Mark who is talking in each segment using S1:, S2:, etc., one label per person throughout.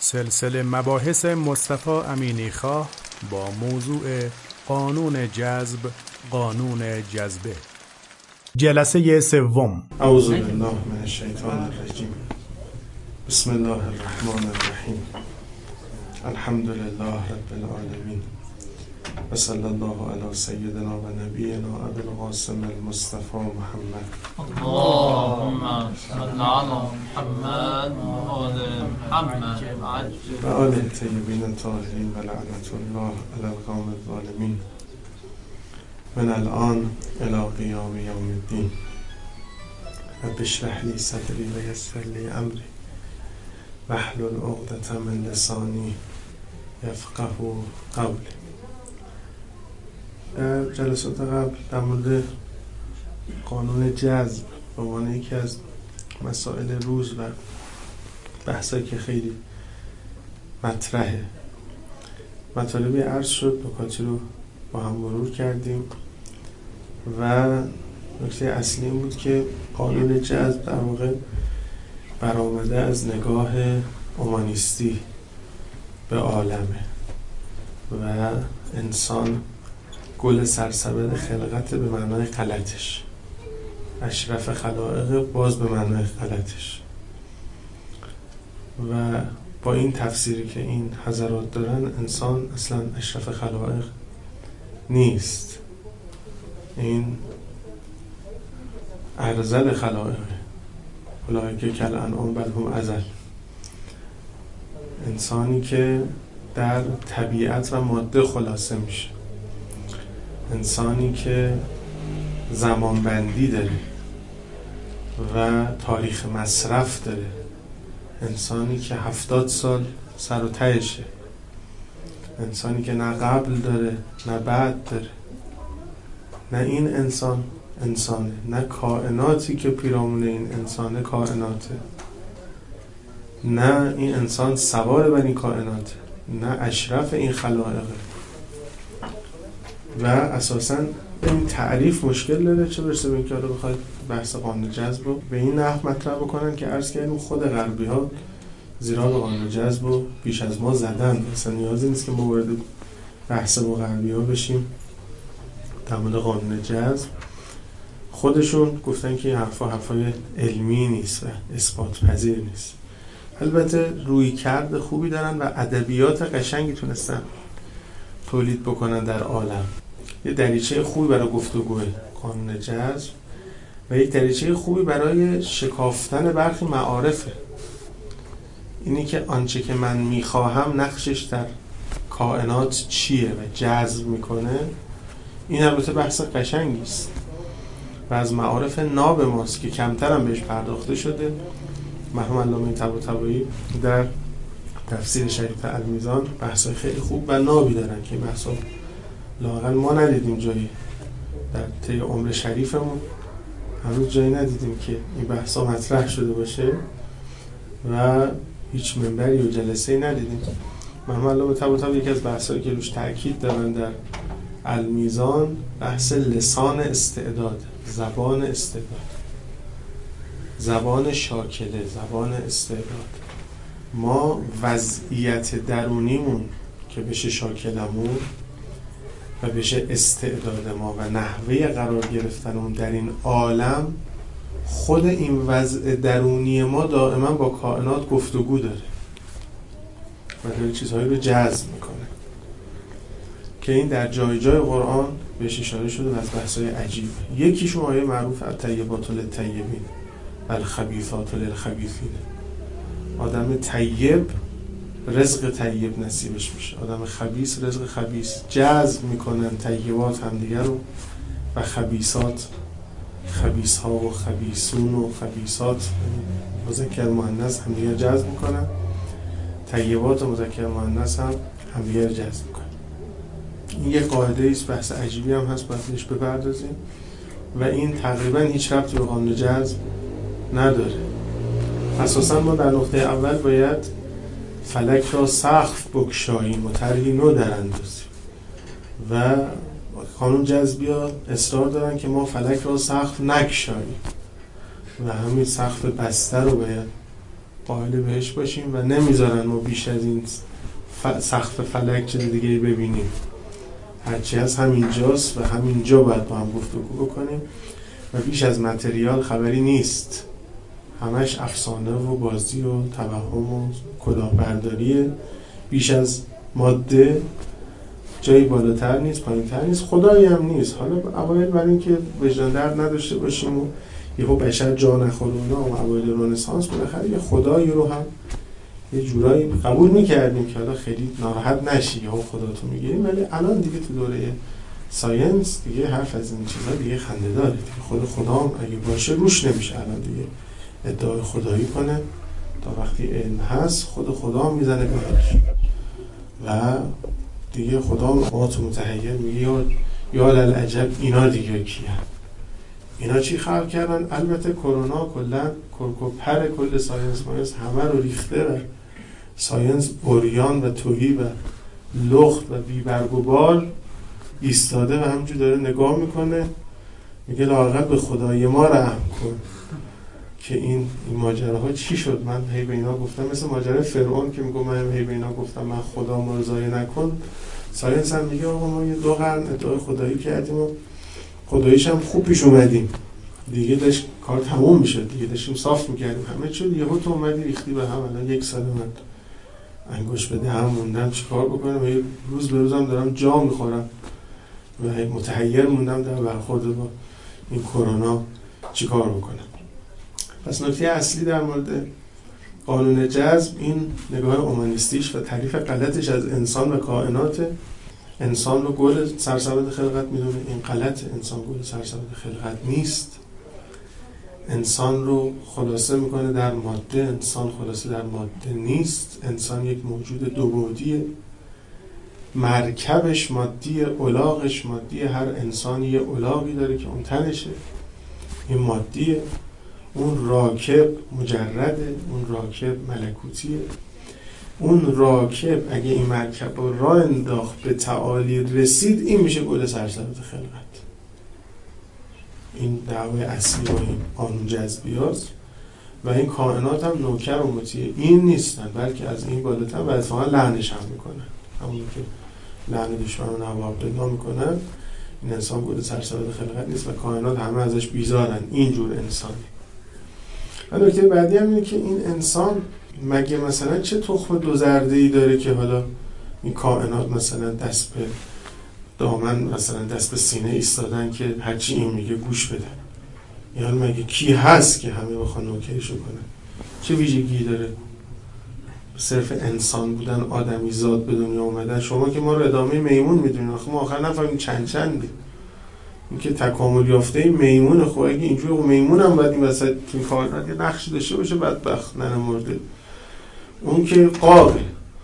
S1: سلسله مباحث مصطفی امینی خواه با موضوع قانون جذب، قانون جذبه. جلسه سوم.
S2: اعوذ بالله من الشیطان الرجیم. بسم الله الرحمن الرحیم. الحمد لله رب العالمین و صلی الله علی سیدنا و نبینا ابی القاسم المصطفى محمد.
S3: اللهم صل علی محمد و آل محمد
S2: و آل طیبین الطاهرین و لعنت الله علی القوم الظالمین من الان الی قیام یوم الدین. رب اشرح لی صدری و یسر لی امری واحلل عقدة من لسانی یفقهوا قولی. در جلسات قبل در مورد قانون جذب به عنوان یکی از مسائل روز و بحثایی که خیلی مطرحه مطالبی عرض شد، نکاتی رو با هم مرور کردیم و نکته اصلی این بود که قانون جذب در واقع برآمده از نگاه اومانیستی به عالمه و انسان گل سرسبد خلقت به معنای غلطش، اشرف خلائق باز به معنای غلطش. و با این تفسیری که این حضرات دارن انسان اصلا اشرف خلائق نیست، این ارذل خلائق، اولئک کالانعام بل هم اضل. انسانی که در طبیعت و ماده خلاصه میشه، انسانی که زمانبندی داره و تاریخ مصرف داره، انسانی که 70 سال سر و تهشه، انسانی که نه قبل داره نه بعد داره. نه این انسان انسانه، نه کائناتی که پیرامون این انسانه کائناته، نه این انسان سوار بر این کائناته، نه اشرف این خلائقه. و اساساً این تعریف مشکل داره، چه برسه به اینکه حالا بخواید بحث قانون جذب رو به این نحو مطرح بکنن که عرض کردیم خود غربی ها زیرا به قانون جذب رو بیش از ما زدن. اصلا نیازی نیست که ما وارد بحث با غربی ها بشیم در مورد قانون جذب. خودشون گفتن که این حرفای علمی نیست و اثبات پذیر نیست. البته روی کرد خوبی دارن و ادبیات قشنگی تونستن تولید بکنن در عالم. یه دریچه خوبی برای گفتگوه قانون جذب و یک دریچه خوبی برای شکافتن برخی معارفه. اینی که آنچه که من میخواهم نقشش در کائنات چیه و جذب میکنه، این البته بحث قشنگی است و از معارف ناب ماست که کمتر هم بهش پرداخته شده. مرحوم علامه طباطبایی در تفسیر شریف المیزان بحثای خیلی خوب و نابی دارن که بحثا لااقل ما ندیدیم جایی در طی عمر شریفمون، هنوز جایی ندیدیم که این بحثا مطرح شده باشه و هیچ منبری و جلسه‌ای ندیدیم. مرحوم علامه طباطبایی یکی از بحثایی که روش تاکید دارن در المیزان بحث لسان استعداد، زبان استعداد، زبان شاکله، زبان استعداد. ما وضعیت درونیمون که بشه شاکلمون و بشه استعداد ما و نحوه قرار گرفتنمون در این عالم، خود این وضع درونی ما دائما با کائنات گفتگو داره و داره چیزهایی رو جذب میکنه که این در جای جای قرآن بهش اشاره شده و از بحثای عجیب. یکیشون آیه معروف الطیبات للطیبین و الخبیثات للخبیثین. آدم طیب رزق طیب نصیبش میشه، آدم خبیث رزق خبیث. جذب میکنن طیبات همدیگر رو و خبیثات، خبیث ها و خبیثون و خبیثات مذکر مؤنث همدیگر جذب میکنن، طیبات و مذکر مؤنث هم همدیگر جذب میکنن. این یه قاعده است، بحث عجیبی هم هست، باید بهش بپردازیم و این تقریبا هیچ ربطی به قانون جذب نداره. اساسا ما در نقطه اول باید فلک را سقف بگشاییم و طرحی نو دراندازیم و قانون جذبی ها اصرار دارن که ما فلک را سقف نگشاییم و همین سقف بسته رو باید قائل بهش باشیم و نمیذارن ما بیش از این سقف فلک چیز دیگه ببینیم. هرچی از همینجاست و همینجا باید با هم گفتگو بکنیم و بیش از متریال خبری نیست. همش افسانه و بازی و توهم و کلاهبرداریه. بیش از ماده جایی بالاتر نیست، پایین‌تر نیست، خدایی هم نیست. حالا اوایل برای اینکه وجدان درد نداشته باشیم و یهو بشر جا نخوره و اوایل رنسانس بالاخره یه خدایی رو هم یه جورایی قبول می‌کردیم که حالا خیلی ناراحت نشی یهو خداتو می‌گیریم، ولی الان دیگه تو دوره ساینس دیگه حرف از این چیزا دیگه خنده‌داره دیگه. خود خدا هم اگه باشه روش نمیشه الان دیگه ادعای خدایی کنه. تا وقتی علم هست خود خدا هم میزنه بهش و دیگه خدا ما تو متحیر میگه یا للعجب اینا دیگه کیه، اینا چی خلق کردن. البته کرونا کلا کرکوپر کل ساینس همه رو ریخته و ساینس اوریان و توهی و لخت و بیبرگ و بال ایستاده و همینجور داره نگاه میکنه، میگه لااقل به خدای ما رحم کن که این ماجراها چی شد. من هی به اینا گفتم، مثل ماجرای فرعون که میگه من هی به اینا گفتم من خدا ما رو ضایع نکن. ساینس هم میگه آقا ما یه 2 قرن ادعای خدایی کردیم و خداییش هم خوب پیش اومدیم دیگه، داشت کار تموم میشه دیگه، داشتیم صاف میکردیم همه چی. یهو تو اومدی ریختی به هم. الان 1 سال من انگوش به دهن موندم چیکار بکنم و روز به روزم دارم جا میخورم و متحیر موندم در برخورد با این کرونا چیکار بکنم. پس نکته اصلی در مورد قانون جذب این نگاه اومانیستیش و تعریف غلطش از انسان و کائنات. انسان رو گل سرسبد خلقت میدونه، این غلط. انسان گل سرسبد خلقت نیست. انسان رو خلاصه میکنه در ماده، انسان خلاصه در ماده نیست. انسان یک موجود دو بعدیه، مرکبش مادیه، الاغش مادیه. هر انسانی یه الاغی داره که اون تنشه، این مادیه. اون راکب مجرده، اون راکب ملکوتیه. اون راکب اگه این مرکب رو راه انداخت به تعالی رسید، این میشه گل سرسبد خلقت. این دعوای اصلی با این قانون جذبی هست و این کائنات هم نوکر و مطیع این نیستن، بلکه از این بالاتر و اتفاقا لعنش هم میکنن. همون که لعن دشمن و نواب پیدا میکنن. این انسان گل سرسبد خلقت نیست و کائنات همه ازش بیزارن. اینجور انسانی. و نکته بعدی هم اینه که این انسان مگه مثلا چه تخم 2 زرده‌ای داره که حالا این کائنات مثلا دست به دامن، مثلا دست به سینه ایستادن که هرچی این میگه گوش بدن؟ یعنی مگه کی هست که همه بخوان نوکریشو کنن؟ چه ویژگی داره؟ صرف انسان بودن، آدمی زاد به دنیا اومدن. شما که ما رو ادامه میمون میدونین، آخه ما آخر نفهمیم چندی. این که تکامل یافته میمون، خب اگه اینجوری میمون هم باید این وسط تو کائنات یه نقشی داشته باشه، بدبخت ننمرده. اون که قاقه،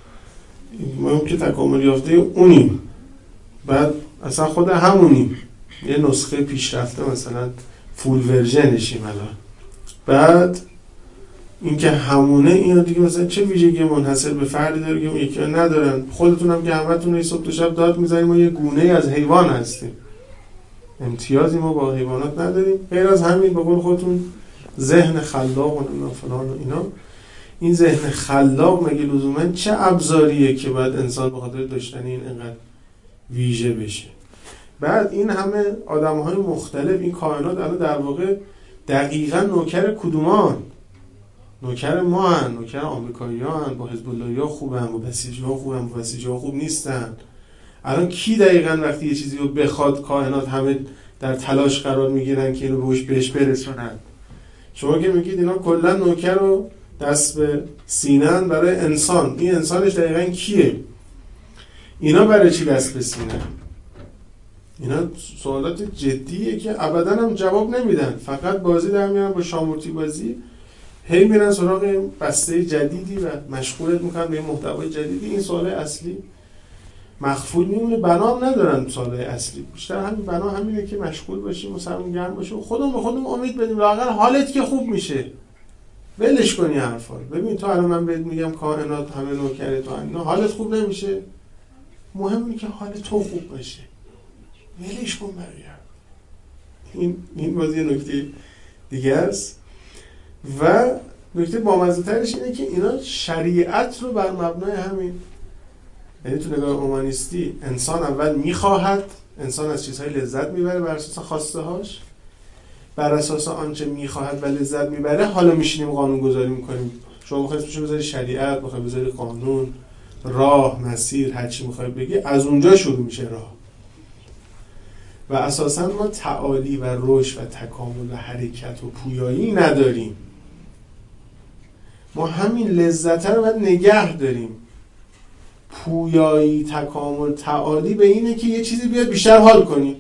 S2: ما که تکامل یافته اونیم، بعد اصلا خود همونیم، یه نسخه پیشرفته مثلا فول ورژنشیم الان. بعد این که همونه، اینا دیگه مثلا چه ویژگی منحصر به فردی داره که اون یکی ها ندارن؟ خودتون هم که همتون صبح تا شب داد میزنیم ما یه گونه از حیوان هستیم، امتیازی ما با حیوانات نداریم. غیر از همین به قول خودتون ذهن خلاق و فلان و اینا. این ذهن خلاق مگه لزوما چه ابزاریه که باید انسان به خاطر داشتن این انقدر ویژه بشه؟ بعد این همه آدم‌های مختلف، این کائنات الان در واقع دقیقاً نوکر کدومان؟ نوکر ما هن، نوکر آمریکایی ها هن. با حزب اللهی ها خوبن، با بسیجی ها خوبن، با بسیجی ها خوب نیستن. الان کی دقیقاً وقتی یه چیزی رو بخواد کائنات همه در تلاش قرار میگیرن که اینو بهش برسونن؟ شما که میگید اینا کلا نوکر رو دست به سینه‌ن برای انسان. این انسانش دقیقاً کیه؟ اینا برای چی دست به سینه؟ اینا سوالات جدیه که ابداً هم جواب نمیدن، فقط بازی در میارن با شامورتی بازی. هی میرن سراغ بسته جدیدی و مشغولت میکنن به محتوای جدیدی. این سوال اصلی مخفول میمونه. بنا هم ندارن سوالای اصلی، بیشتر همین بنا همینه که مشغول باشیم و سرمون گرم باشه و خودمون به خودمون امید بدیم لااقل حالت که خوب میشه. ولش کنی حرفا رو. ببین تو الان من بهت میگم کائنات همه نوکره تو، اینا حالت خوب نمیشه. مهم اینه که حال تو خوب باشه. ولش کن بقیه. این بازی نکته دیگه است. و نکته بامزه‌ترش اینه که اینا شریعت رو بر مبنای همین، یعنی تو نگاه اومانیستی انسان اول میخواهد، انسان از چیزهای لذت میبره بر اساس خواسته هاش، بر اساس آنچه میخواهد و لذت میبره حالا میشینیم قانون گذاری میکنیم. شما میخواید اسمش بذاری شریعت، میخواید بذاری قانون، راه، مسیر، هر چی میخواید بگی، از اونجا شروع میشه راه. و اساسا ما تعالی و رشد و تکامل و حرکت و پویایی نداریم. ما همین لذت رو باید نگه داریم. پویایی، تکامل، تعالی به اینه که یه چیزی بیاد بیشتر حال کنی،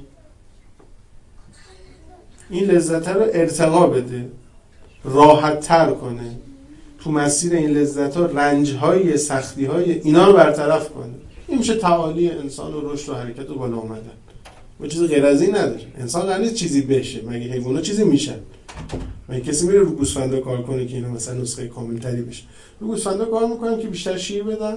S2: این لذت رو ارتقا بده، راحت تر کنه، تو مسیر این لذت ها رنج‌های، سختی‌های اینا رو برطرف کنه. این میشه تعالی انسان و رشد و حرکت و بالا اومدن. ما چیز غیر از این نداره. انسان قراره چیزی بشه، مگه حیونا چیزی میشن؟ مگه کسی میره رو گوسفندا کار کنه که اینا مثلا نسخه کامل‌تری بشه؟ رو گوسفندا کار میکنن که بیشتر شیر بدن،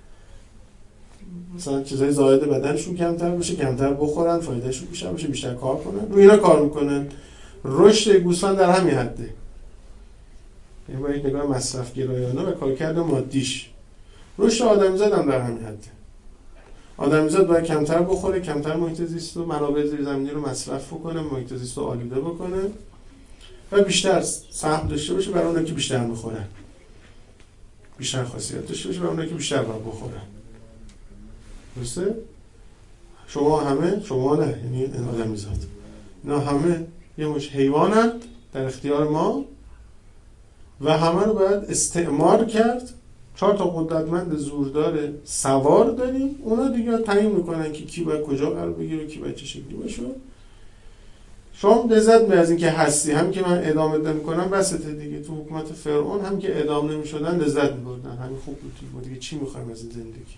S2: مثلا چیزای زائد بدنشون کمتر بشه، کمتر بخورن، فایدهشون بیشتر بشه، بیشتر کار کنن. رو اینا کار میکنن. رشد گوسفند در همین حده. یعنی با یک نگاه مصرف گرایانه و کارکرد مادیش. رشد آدمیزاد هم در همین حده. آدمیزاد باید کمتر بخوره، کمتر محیط زیست و منابع زیرزمینی رو مصرف بکنه، محیط زیست رو آلوده بکنه و بیشتر سهم داشته باشه برای اونایی که بیشتر میخورن. بیشتر خاصیت داشته باشه برای اونایی که بیشتر باید بخورن. درسته؟ شما همه، شما نه، یعنی آدمیزاد، اینا همه یه مش حیوانند در اختیار ما و همه رو باید استعمار کرد. 4 تا قدرتمند زوردار سوار داریم، اونا دیگه تعیین میکنن که کی باید کجا قرار بگیره و کی باید چه شکلی باشه. شما لذت می‌بری از اینکه هستی، هم که من ادامه نمی‌کنم بسته دیگه. تو حکومت فرعون هم که ادامه نمی‌شدن لذت می‌بردن، همین خوب بود دیگه. چی می‌خوایم از این زندگی؟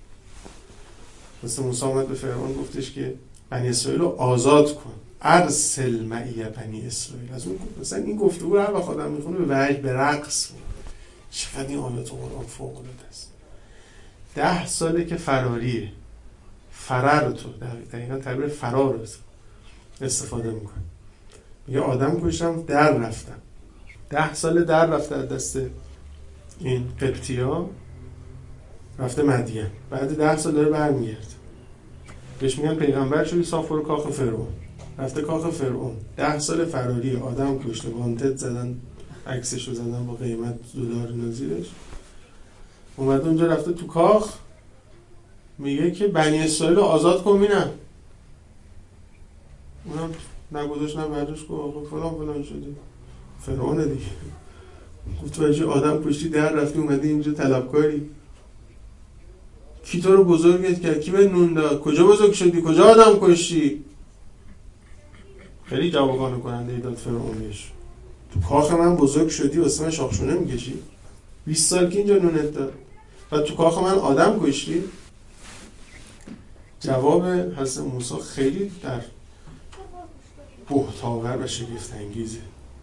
S2: مثل موسی اومد به فرعون گفتش که بنی اسرائیل رو آزاد کن، ارسل معی بنی اسرائیل. از اون مثلا این گفتگو هر وقت آدم می‌خونه به وحی، به رقص، چقدر این آیات قرآن فوق‌العاده است. 10 ساله که فراریه، فرار تو دقیقاً تعبیر فرار رو استفاده میکنه. میگه آدم کشتم، در رفتم. 10 سال در رفته از دست این قبطی‌ها، رفته مدین. بعد 10 سال داره برمیگرده. بهش میگن پیغمبر شدی، صاف برو کاخ فرعون. رفته کاخ فرعون. 10 سال فراری، آدم کشته، وانتد زدن، عکسشو زدن با قیمت $2 نظیرش. اومده اونجا، رفته تو کاخ، میگه که بنی اسرائیل رو آزاد کن. ببینم اونم نگذاشت، نه بعدش گفت فلان شدی. فرعون دیگه گفت تو اجی آدم کشتی، در رفتی اومدی اینجا طلبکاری، کی تو رو بزرگت کرد؟ کی به نون داد؟ کجا بزرگ شدی؟ کجا آدم کشتی؟ خیلی جوابگانه کننده ای داد فرعون بهش. تو کاخ من بزرگ شدی واسه من شاخشونه میکشی؟ 20 سال که اینجا نونت داد و تو کاخ من آدم کشتی؟ جواب حضرت موسی خیلی در بهت‌آور و شگفت انگیزه.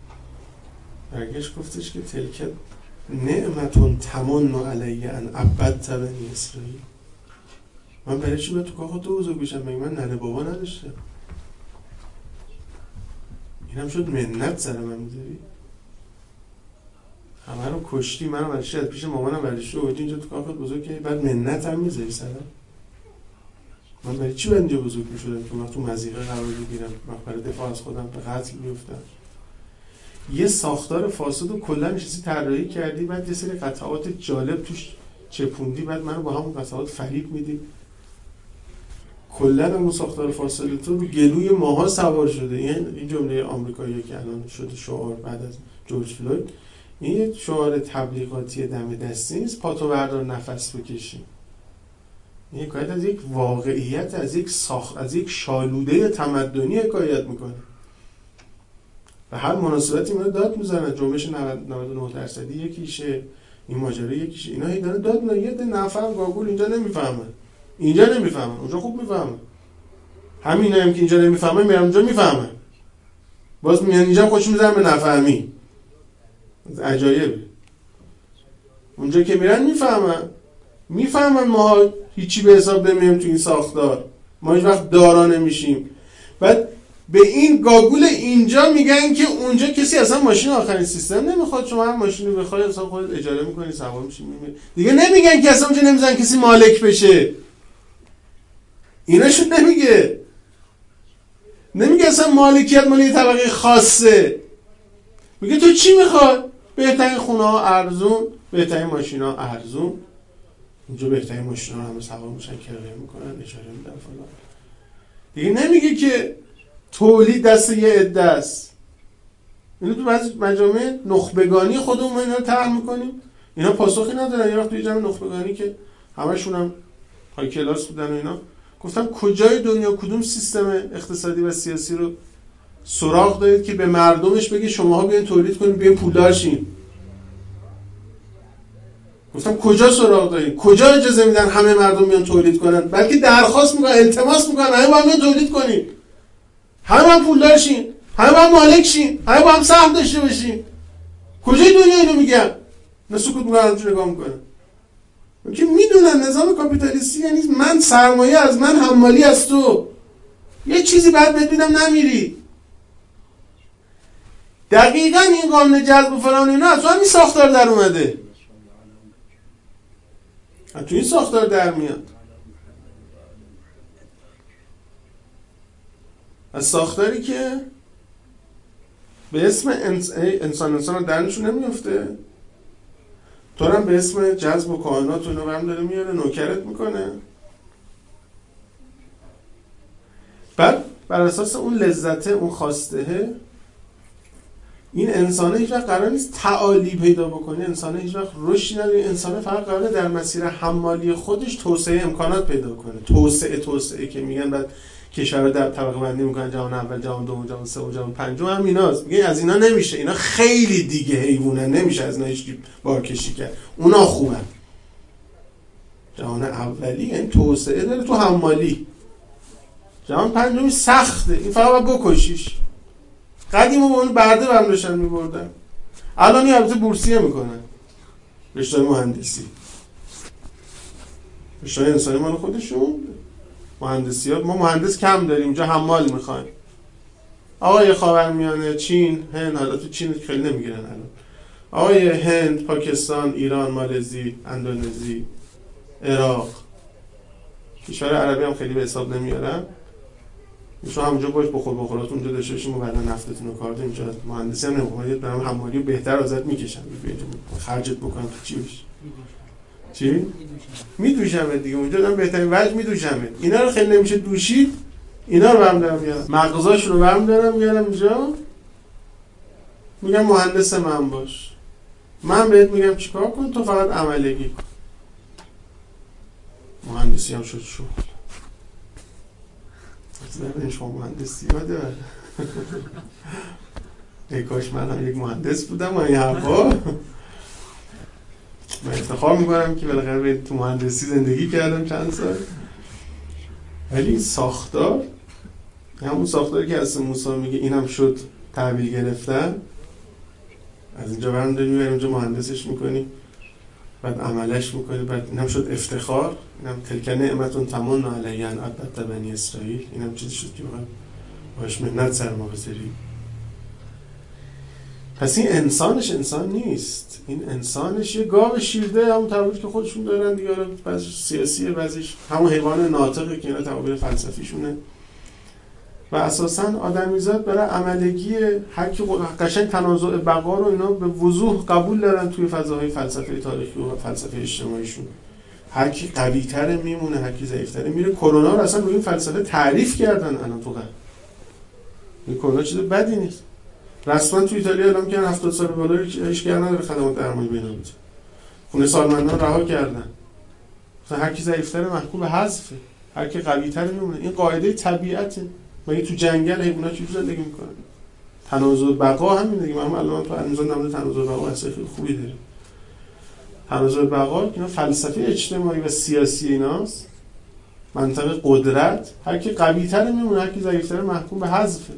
S2: برگشت گفتش که تلک نعمتون تمن علی ان عبدت بنی اسرائیل. من برای چی باید تو کاخ تو بزرگ بشم؟ مگه من ننه بابا نداشتم؟ اینم شد منت سر من میذاری؟ همه رو کشتی، منو برای چی از پیش مامانم برای چی اومدی اینجا تو کاخت بزرگ کردی؟ بعد منت هم میذاری سرم؟ من برای چی باید اینجا بزرگ میشدم که من تو مضیقه قرار بگیرم، من برای دفاع از خودم به قتل بیفتم؟ یه ساختار فاسد رو کلا چیزی طراحی کردی، بعد یه سری قطعات جالب توش چپوندی، بعد منو با همون قطعات فریب میدی. کلا اون ساختار فاسد تو رو گلوی ماها سوار شده. این جمله آمریکایی که الان شده شعار بعد از جورج فلوید، این یه شعار تبلیغاتی دم دستی نیست، پاتو بردار نفس بکشی. این حکایت از یک واقعیت، از یک شالوده تمدنی حکایت میکنه. و هر مناسبتی میاد داد میزنه. جنبش 99% یکیشه، این ماجرا یکیشه. اینا هیدن داد میزنه. یه نفهم گاگول اینجا نمیفهمن، اینجا نمیفهمن، اونجا خوب میفهمن. همینه هم که اینجا نمیفهمن میرن اونجا میفهمن، باز میان اینجا خوش میزنن به نفهمی. عجایبه. اونجا که میرن میفهمن ما هیچی به حساب نمیایم تو این ساختار، ما هیچ وقت دارا نمیشیم. بعد به این گاگول اینجا میگن که اونجا کسی اصلا ماشین آخرین سیستم نمیخواد، شما هر ماشینی بخوای اصلا خودت اجاره میکنی سوار میشی میری دیگه. نمیگن که اصلا اونجا نمیذارن کسی مالک بشه، ایناشون نمیگه اصلا مالکیت مال یه طبقه خاصه. میگه تو چی میخوای؟ بهترین خونه ها ارزون، بهترین ماشین ها ارزون، اینجا بهترین ماشین ها همه سوار میشن کرایه میکنن اجاره میدن فلان. دیگه نمیگه که تولید دست یه عده است. اینو تو بعضی مجامع نخبگانی خودمون اینا رو طرح میکنیم، اینا پاسخی ندارن. یه وقت توی جمع نخبگانی که همشون هم های کلاس بودن و اینا، گفتم کجای دنیا کدوم سیستم اقتصادی و سیاسی رو سراغ دارید که به مردمش بگه شماها بیاین تولید کنید بیاین پولدار شین؟ گفتم کجا سراغ دارید؟ کجا اجازه میدن همه مردم بیان تولید کنن؟ بلکه درخواست میکنن، التماس میکنن همه با هم بیان تولید کنید، همه با هم پولدار شین، همه با هم مالک شین، همه با هم سهم داشته باشین. کجای دنیا اینو میگن؟ نه سکوت میکنن، چه نگاه میکنن که میدونن نظام کاپیتالیستی یعنی من سرمایه از من، حمالی از تو. یه چیزی بعد بهت میدم نمیری. دقیقاً این قانون جذب و فلان اینا از همین ساختار در اومده، تو این ساختار در میاد، از ساختاری که به اسم انسان درنشون نمیفته، تو هم به اسم جذب و کائنات و اینا هم داره میاره نوکرت میکنه. بعد بر اساس اون لذته، اون خواسته، این انسانه هیچ وقت قرار نیست تعالی پیدا بکنه، انسانه هیچ وقت رشد نداره، انسانه فقط قراره در مسیر حمالی خودش توسعه امکانات پیدا کنه. توسعه که میگن بعد کشورها در طبقه بندی میکنن، جهان اول، جهان دوم، جهان سوم، جهان پنجم، هم ایناست. میگن از اینا نمیشه، اینا خیلی دیگه حیوانن، نمیشه از اینا هیچ بارکشی کرد، اونا خوبن. جهان اولی یعنی توسعه داره تو حمالی، جهان پنجمی سخته، این فقط باید بکشیش. قدیما با اون برده برم داشتن میبردن، الان البته بورسیه میکنن، رشته مهندسی، رشته انسانی مال خودشون، مهندسی ها. ما مهندس کم داریم، اینجا حمال میخوایم. آقای خاورمیانه، چین، هند، حالا تو چین خیلی نمیگیرن الان، آقای هند، پاکستان، ایران، مالزی، اندونزی، عراق، کشور عربی هم خیلی به حساب نمیارن. شما همونجا باش بخورات اونجا داشته باشیم و بعدا نفتتون رو کار داریم. اینجا مهندسی هم نمیخواید برام حمالی بهتر ازت میکشن، خرجت بکنم تو چی بشه؟ چی؟ میدوشمه دیگه، اونجا دارم بهترین وجه میدوشمه. اینا رو خیلی نمیشه دوشید، اینا رو برم دارم میارم، مغزاش رو برم دارم میارم اینجا، میگم مهندس من باش، من بهت میگم چیکار کن، تو فقط عملگی کن. مهندسی هم شد شغل. این شما مهندسی یاده ای کاش من هم یک مهندس بودم و این حرفا. من افتخار میکنم که بالاخره تو مهندسی زندگی کردم چند سال. ولی این ساختار، همون ساختاری که از موسی میگه اینم شد تحویل گرفتن، از اینجا برم داری میبریم اینجا مهندسش میکنی، بعد عملش میکنی، بعد اینم شد افتخار، اینم تلک نعمتون تمن علی ان عبدت بنی اسرائیل، اینم چیزی شد که باش منت سر ما بذاری. پس این انسانش انسان نیست، این انسانش یه گاو شیرده، همون تعبیری که خودشون دارن دیگه، بعضی سیاسیه، بعضیش همون حیوان ناطقه که اینا تعبیر فلسفیشونه. و اساساً آدمیزاد برای عملگی حق قشنگ تنازع بقا رو اینا به وضوح قبول دارن توی فضاهای فلسفه تاریخی و فلسفه اجتماعیشون. هر کی قوی‌تره میمونه، هر کی ضعیف‌تره میره. کرونا رو اصلا روی این فلسفه تعریف کردن الان تو غرب. این کرونا چیز بدی نیست. رسما تو ایتالیا اعلام کردن 70 سال بالا هیچ کی نداره خدمات درمانی بینایی. خونه سالمندان رها کردن. مثلا هر کی ضعیف‌تره محکوم به حذفه، هر کی قوی‌تره میمونه. این قاعده طبیعته. مگه تو جنگل حیونا چجوری زندگی میکنن؟ تنازع بقا همین دیگه. ما الان تو انظام نمونه تنازع بقا اصلا خیلی خوبی داره. تنازع بقا اینا فلسفه اجتماعی و سیاسی ایناست. منطق قدرت، هر کی قوی‌تره میمونه، هر کی ضعیف‌تره محکوم به حذفه.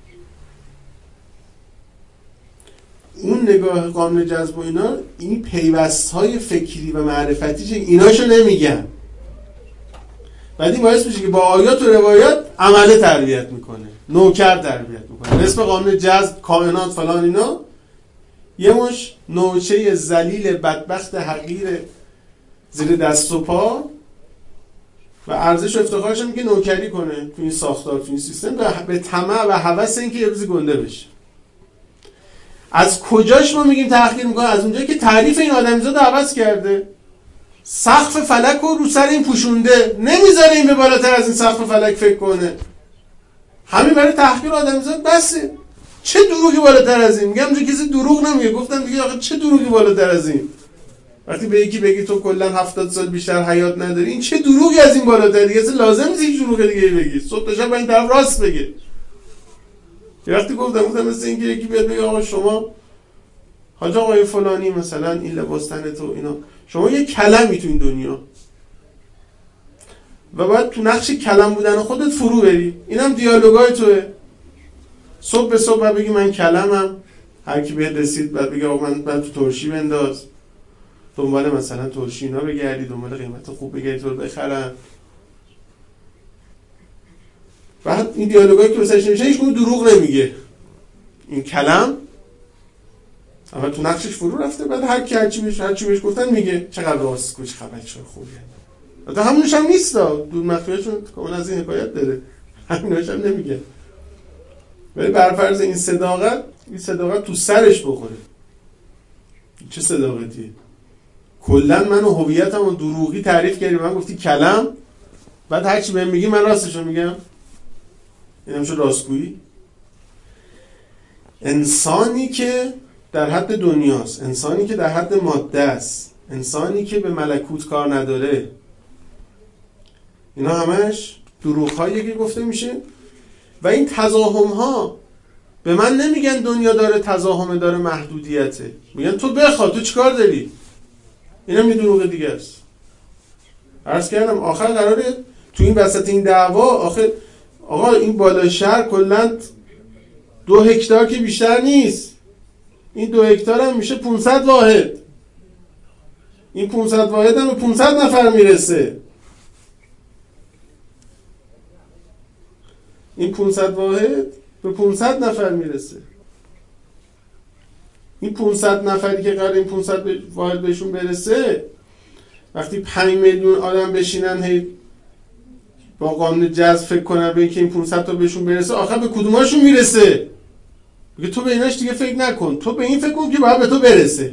S2: اون نگاه قانون جذب و اینا، این پیوست‌های فکری و معرفتیش ایناشو نمیگن. بعد این باعث میشه که با آیات و روایات عمله تربیت میکنه، نوکر تربیت میکنه. نسبت قانون جذب، کائنات، فلان اینا، یه مش نوچه ذلیل بدبخت حقیر زیر دست و پا و ارزش و افتخارش هم که نوکری کنه تو این ساختار، تو این سیستم، به طمع و هوس اینکه یه روزی گنده بشه. از کجاش ما میگیم تحقیر میکنه؟ از اونجایی که تعریف این آدمیزاد عوض کرده، سقف فلک رو سر این پوشونده، نمیذاره این به بالاتر از این سقف فلک فکر کنه. همین برای تحقیر آدمیزاد بسه. چه دروغی بالاتر از این؟ میگم اونجا کسی دروغ نمیگه، گفتم دیگه آخه چه دروغی بالاتر از این؟ وقتی به یکی بگی تو کلا 70 سال بیشتر حیات نداری، این چه دروغی از این بالاتر دیگه؟ اصلا لازم نیست هیچ دروغ دیگه بگی. صبح تا شب با این طرف راست بگه. یه وقتی گفتم مثل اینکه یکی بیاد بگه آقا شما حاج آقای فلانی مثلا این لباس تن تو اینا، شما یه کلمی تو این دنیا و باید تو نقش کلم بودن خودت فرو بری. اینم دیالوگای توئه. صبح به صبح باید بگی من کلمم، هر کی بهت رسید باید بگه آقا من تو ترشی بنداز، دنبال مثلا ترشی اینا بگردی، دنبال قیمت خوب بگردی تو رو بخرن. بعد این دیالوگایی که واسش نمیشه هیچ کدوم دروغ نمیگه. این کلم اما تو نقشش فرو رفته، بعد هر چی بهش گفتن میگه چقدر راست کوچ خبر چه خوبه. البته همونش هم نیستا، دور مخفیاشون کاملا از این حکایت داره، همیناش هم نمیگه. ولی بر فرض این صداقت تو سرش بخوره. چه صداقتی؟ کلا من و هویتمو دروغی تعریف کردی، من گفتی کلم، بعد هر چی بهم میگی من راستشو میگم. اینم شو راستگویی. انسانی که در حد دنیاست، انسانی که در حد ماده است، انسانی که به ملکوت کار نداره، اینا همش دروغ‌هایی که گفته میشه. و این تزاحم‌ها به من نمیگن دنیا داره تزاحمه، داره محدودیته، میگن تو بخواد، تو چیکار داری؟ اینم یه دروغ دیگه است. عرض کردم آخر قراره تو این وسط این دعوا، آقا این بالای شهر کلاً 2 هکتار که بیشتر نیست، این 2 هکتار هم میشه 500 واحد. این 500 واحد هم به 500 نفر میرسه. این 500 واحد به 500 نفر میرسه. این 500 نفری که قرار این 500 واحد بهشون برسه، وقتی 5 میلیون آدم بشینن هی با قانون جذب فکر کنن به اینکه این 500 تا بهشون برسه، آخر به کدوماشون میرسه؟ بگه تو به ایناش دیگه فکر نکن، تو به این فکر کن که باید به تو برسه.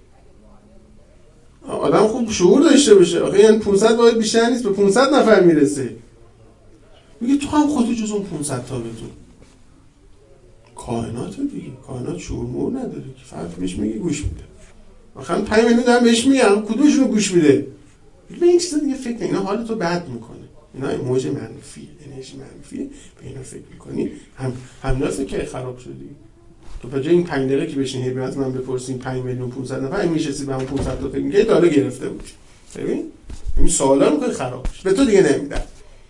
S2: آدم خوب شعور داشته باشه. آخه یعنی 500 واحد بیشتر نیست، به 500 نفر میرسه. میگه تو هم خودت جز اون 500 تا بدون. کائنات دیگه، کائنات شعور مور نداره که فقط بهش میگه گوش میده. آخه 5 میلیون دارم بهش میگم، کدومشون رو گوش میده؟ به این چیزا دیگه فکر نکن، اینا حالتو بد میکنه. اینا موج منفی، انرژی منفی، به اینا فکر میکنی هم نفسه که خراب شدی. تو بجای این 5 دقیقه که بشین هی من بپرسین 5 میلیون 500 نفر میشسی به همون 500 تا فکر میگه تا حالا گرفته بود. ببین این سوالا میکنه خراب بشه، به تو دیگه نمیدن.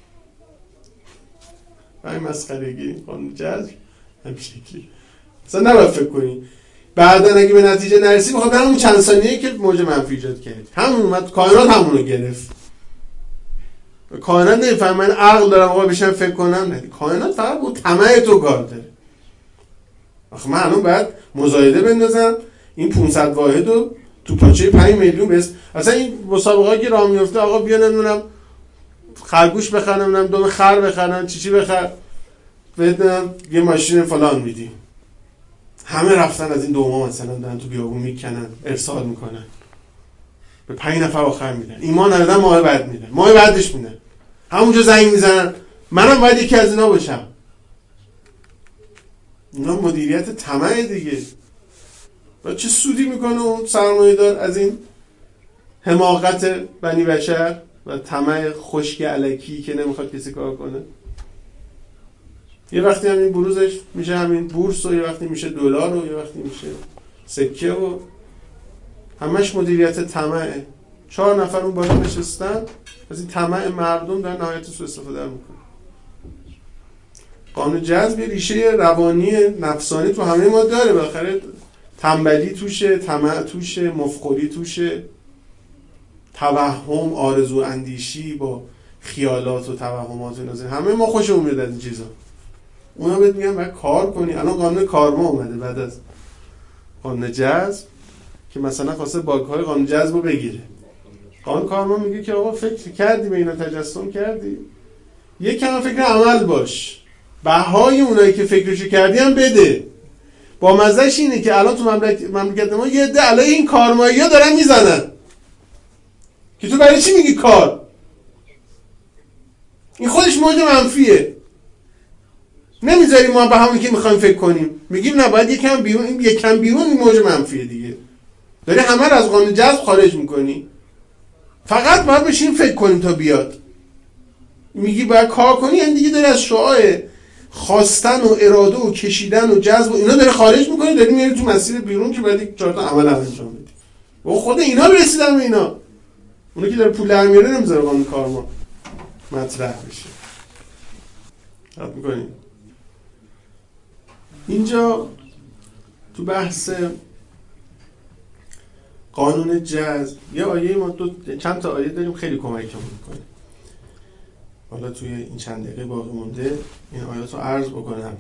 S2: این مسخرگی قانون جذب همین شکلی اصلا نباید فکر کنی. بعدا اگه به نتیجه نرسی بخواد همون چند ثانیه‌ای که موج منفی ایجاد کرد همون اومد، کائنات همونو گرفت. کائنات نمیفهمه من عقل دارم آقا بشم فکر کنم، نه، کائنات فقط با طمع تو کار داره. آخه من الان باید مزایده بندازم این 500 واحد رو تو پاچه 5 میلیون بس. اصلا این مسابقه‌ای که راه میفته آقا بیا نمیدونم خرگوش بخرن، نمیدونم دم خر بخرن، چی بخر، بدم یه ماشین فلان میدیم. همه رفتن از این دوما مثلا دارن تو بیابون میکنن، ارسال میکنن، به 5 نفر آخر میدن، ایمان ندادن ماه بعد میدن، ماه بعدش میدن، همونجا زنگ میزنن منم باید یکی از اینا باشم. اینا مدیریت طمع دیگه. و چه سودی میکنه اون سرمایه‌دار از این حماقت بنی بشر و طمع خشک الکی که نمیخواد کسی کار کنه؟ یه وقتی همین بروزش میشه همین بورس و یه وقتی میشه دلار و یه وقتی میشه سکه و همش مدیریت طمعه. 4 نفر اون بالا نشستن از این طمع مردم در نهایت سوء استفاده میکنه. قانون جذب ریشه روانی نفسانی تو همه ما داره. بالاخره تنبلی توشه، طمع توشه، مفخوری توشه، توهم، آرزو اندیشی با خیالات و توهمات و اینا، همه ما خوشمون میاد از این چیزا. اونا بهت میگن باید کار کنی. الان قانون کارما اومده بعد از قانون جذب که مثلا خواسته باگ‌های قانون جذب رو بگیره. قانون کارما میگه که آقا فکر کردی به اینا، تجسم کردی، یک کم فکر عمل باش، بهای اونایی که فکرشو کردی هم بده. با مزهش اینه که الان تو مملکت ما یه عده علیه این کارمایی‌ها دارن میزنن که تو برای چی میگی کار؟ این خودش موج منفیه. نمیذاریم ما به همون که میخوایم فکر کنیم، میگیم نه باید یکم بیرون. این یکم بیرون این موج منفیه دیگه. داری همه رو از قانون جذب خارج میکنی. فقط باید بشین فکر کنیم تا بیاد. میگی باید کار کنی، این دیگه داری از شعاع خواستن و اراده و کشیدن و جذب و اینا داری خارج میکنی، داری میاری تو مسیر بیرون که باید یک 4 تا عمل انجام بدی. و خود اینا برسیدن به اینا. اونی که داره پول در میاره نمیذاره قانون کارما مطرح بشه. حد میکنیم اینجا تو بحث قانون جذب یه آیه ما چند تا آیه داریم خیلی کمکمون میکنه. حالا توی این چند دقیقه باقی مونده این آیات رو عرض بکنم.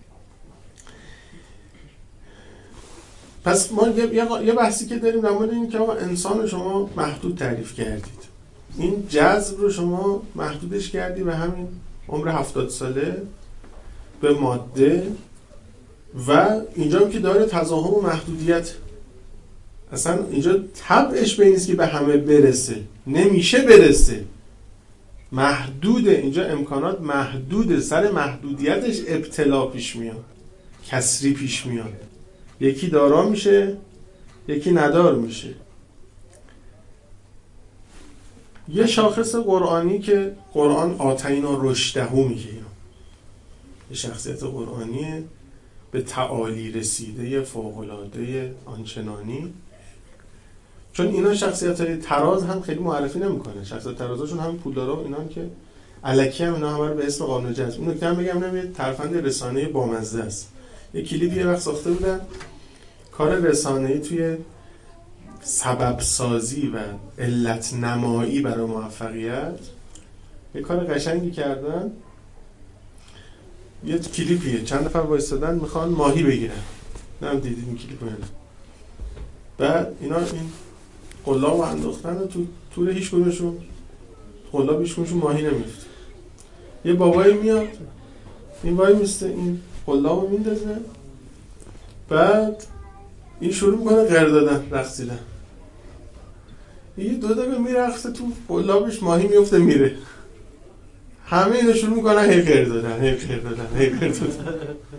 S2: پس ما یه بحثی که داریم در مورد این که آقا انسان رو شما محدود تعریف کردید، این جذب رو شما محدودش کردی به همین عمر 70 ساله به ماده و اینجا هم که داره تزاحم و محدودیت. اصلا اینجا طبعش به این نیست که به همه برسه، نمیشه برسه، محدوده. اینجا امکانات محدوده، سر محدودیتش ابتلا پیش میاد، کسری پیش میاد، یکی دارا میشه یکی ندار میشه. یه شاخص قرآنی که قرآن آتینا رشدهو میگه، یه شخصیت قرآنیه به تعالی رسیده فوق‌العاده آنچنانی. چون اینا شخصیت‌های تراز هم خیلی معرفی نمی‌کنه، شخصیت ترازاشون هم پولدارا و اینا هم که الکی هم اینا همه رو به اسم قانون جذب. اون نکته هم بگم یه ترفند رسانه‌ای بامزه است. یه کلیپ یه وقت ساخته بودن، کار رسانه‌ای توی سبب سازی و علت نمایی برای موفقیت یه کار قشنگی کردن. یه کلیپیه، چند نفر وایسادن میخوان ماهی بگیرن، نم دیدید این کلیپو؟ بعد اینا این قلاب رو انداختن و تو طول هیچ کدومشون قلاب هیچ کدومشون ماهی نمیفته. یه بابایی میاد این وای میسته این قلاب رو میندازه، بعد این شروع میکنه غر دادن، رقصیدن. یه 2 دقیقه میرقصه تو قلابش، ماهی میفته میره. همه اینا شروع میکنن هی غر دادن، هی غر دادن، هی غر دادن.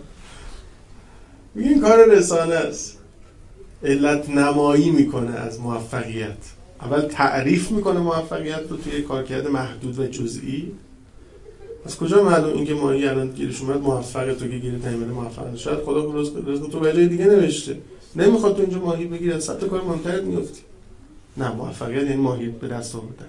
S2: این کار رسانه است، علت نمایی میکنه از موفقیت. اول تعریف میکنه موفقیت رو توی کارکرد محدود و جزئی. از کجا معلوم این که ماهی الان گیرش اومد موفقه، تو که گیرت نمیاد موفقه؟ شاید خدا رزق تو به جای دیگه نوشته، نمیخواد تو اینجا ماهی بگیری، صد تا کار مهمتر میفتی. نه، موفقیت یعنی ماهی به دست آوردن.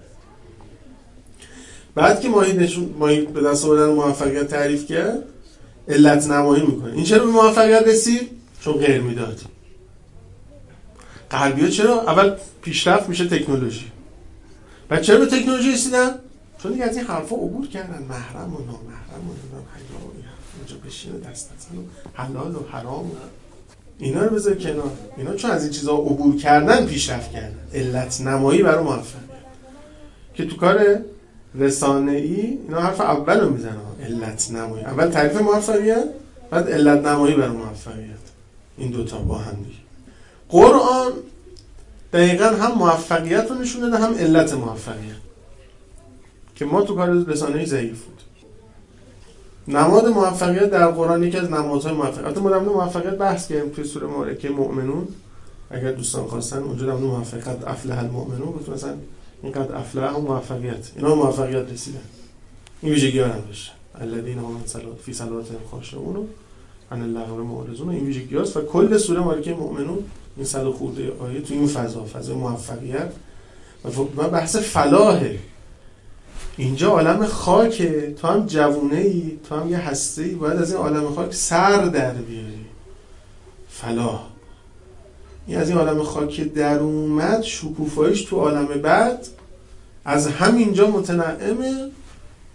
S2: بعد که ماهی به دست آوردن موفقیت تعریف کرد، علت نمایی میکنه. این چرا به موفقیت رسید؟ چون غیر میداد. غربی‌ها چرا اول پیشرفت میشه تکنولوژی، بعد چرا به تکنولوژی رسیدن؟ چون دیگه از این حرفا عبور کردن، محرم و نامحرم و اینجا بشینه دست نزن و حلال و حرام و اینا رو بذار کنار. اینا چون از این چیزا عبور کردن پیشرفت کردن. علت نمایی برای موفقیت که تو کار رسانه‌ای اینا حرف اول رو میزنن، علت نمایی. اول تعریف موفقیت، بعد علت نمایی برای موفقیت. این دوتا با هم دیگه. قرآن دقیقاً هم موفقیت رو نشون داده، هم علت موفقیت که ما تو کار رسانه‌ای ضعیف بود. نماد موفقیت در قرآن یکی از نمادهای موفقیت. البته ما در مورد موفقیت بحث کردیم توی سوره مبارکه مؤمنون. اگر دوستان خواستن اونجا در مورد موفقیت افلح المؤمنون گفت مثلا اینقدر افلح هم موفقیت، اینا موفقیت رسیدن، این ویژگی‌ها نداشتن. الذین هم فی صلاتهم خاشعون عن اللغو معرضون، این ویژگی‌هاست و کل سوره مبارکه مؤمنون این 100 خورده آیه تو این فضا موفقیت و بحث فلاحه. اینجا عالم خاکه، تو هم جوونه‌ای، تو هم یه هسته‌ای، باید از این عالم خاک سر در بیاری. فلاح این از این عالم خاک در اومد، شکوفاییش تو عالم بعد از همینجا متنعمه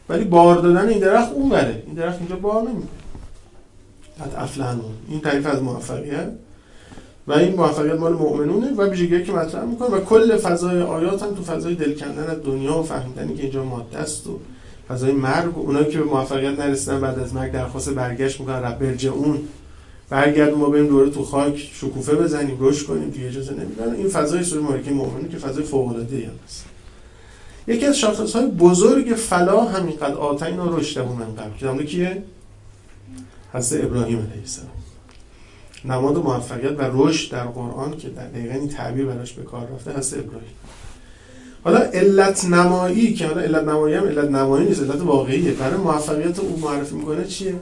S2: ولی بار دادن این درخت اون بره، این درخت اینجا بار نمیده. قد افلحون، این تعریف از موفقیت و این موفقیت مال مؤمنونه و ویژگی‌ای که مطرح میکنه و کل فضای آیات هم تو فضای دل کندن از دنیا و فهمیدنی که اینجا ماده است و فضای مرگ و اونایی که به موفقیت نرسیدن بعد از مرگ درخواست برگشت میکنن، رب ارجعون، برگردون ما بریم دوره تو خاک شکوفه بزنیم رشد کنیم، دیگه اجازه نمیدن. این فضای سوره مبارکه مؤمنه که فضای فوق‌العاده‌ای است. یکی از شاخص‌های بزرگ فلاح همین قد آتینا رشده من قبل که نام کیه؟ حضرت ابراهیم علیه السلام. نماد موفقیت و رشد در قرآن که در دقیقاً این تعبیر براش به کار رفته حضرت ابراهیم. حالا علت نمایی که حالا علت نمایی هم علت نمایی نیست، علت واقعیه. برای موفقیت او معرفی میکنه چیه؟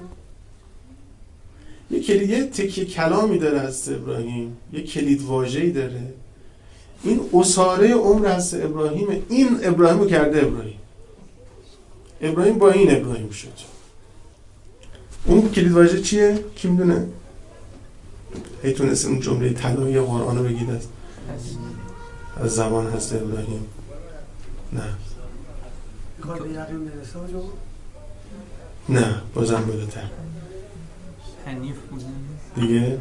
S2: یه تکیه کلامی داره حضرت ابراهیم، یه کلید واژه‌ای داره. این اساره عمر حضرت ابراهیم، این ابراهیمو کرده ابراهیم با این ابراهیم شد. اون کلید واژه چیه؟ کی میدونه؟ هی تونست اون جمله طلایی قرآن رو بگید از زبان حضرت ابراهیم. نه
S4: کار به یقین برسه آجا؟
S2: نه بازم بالاتر
S3: حنیف بودن
S2: دیگه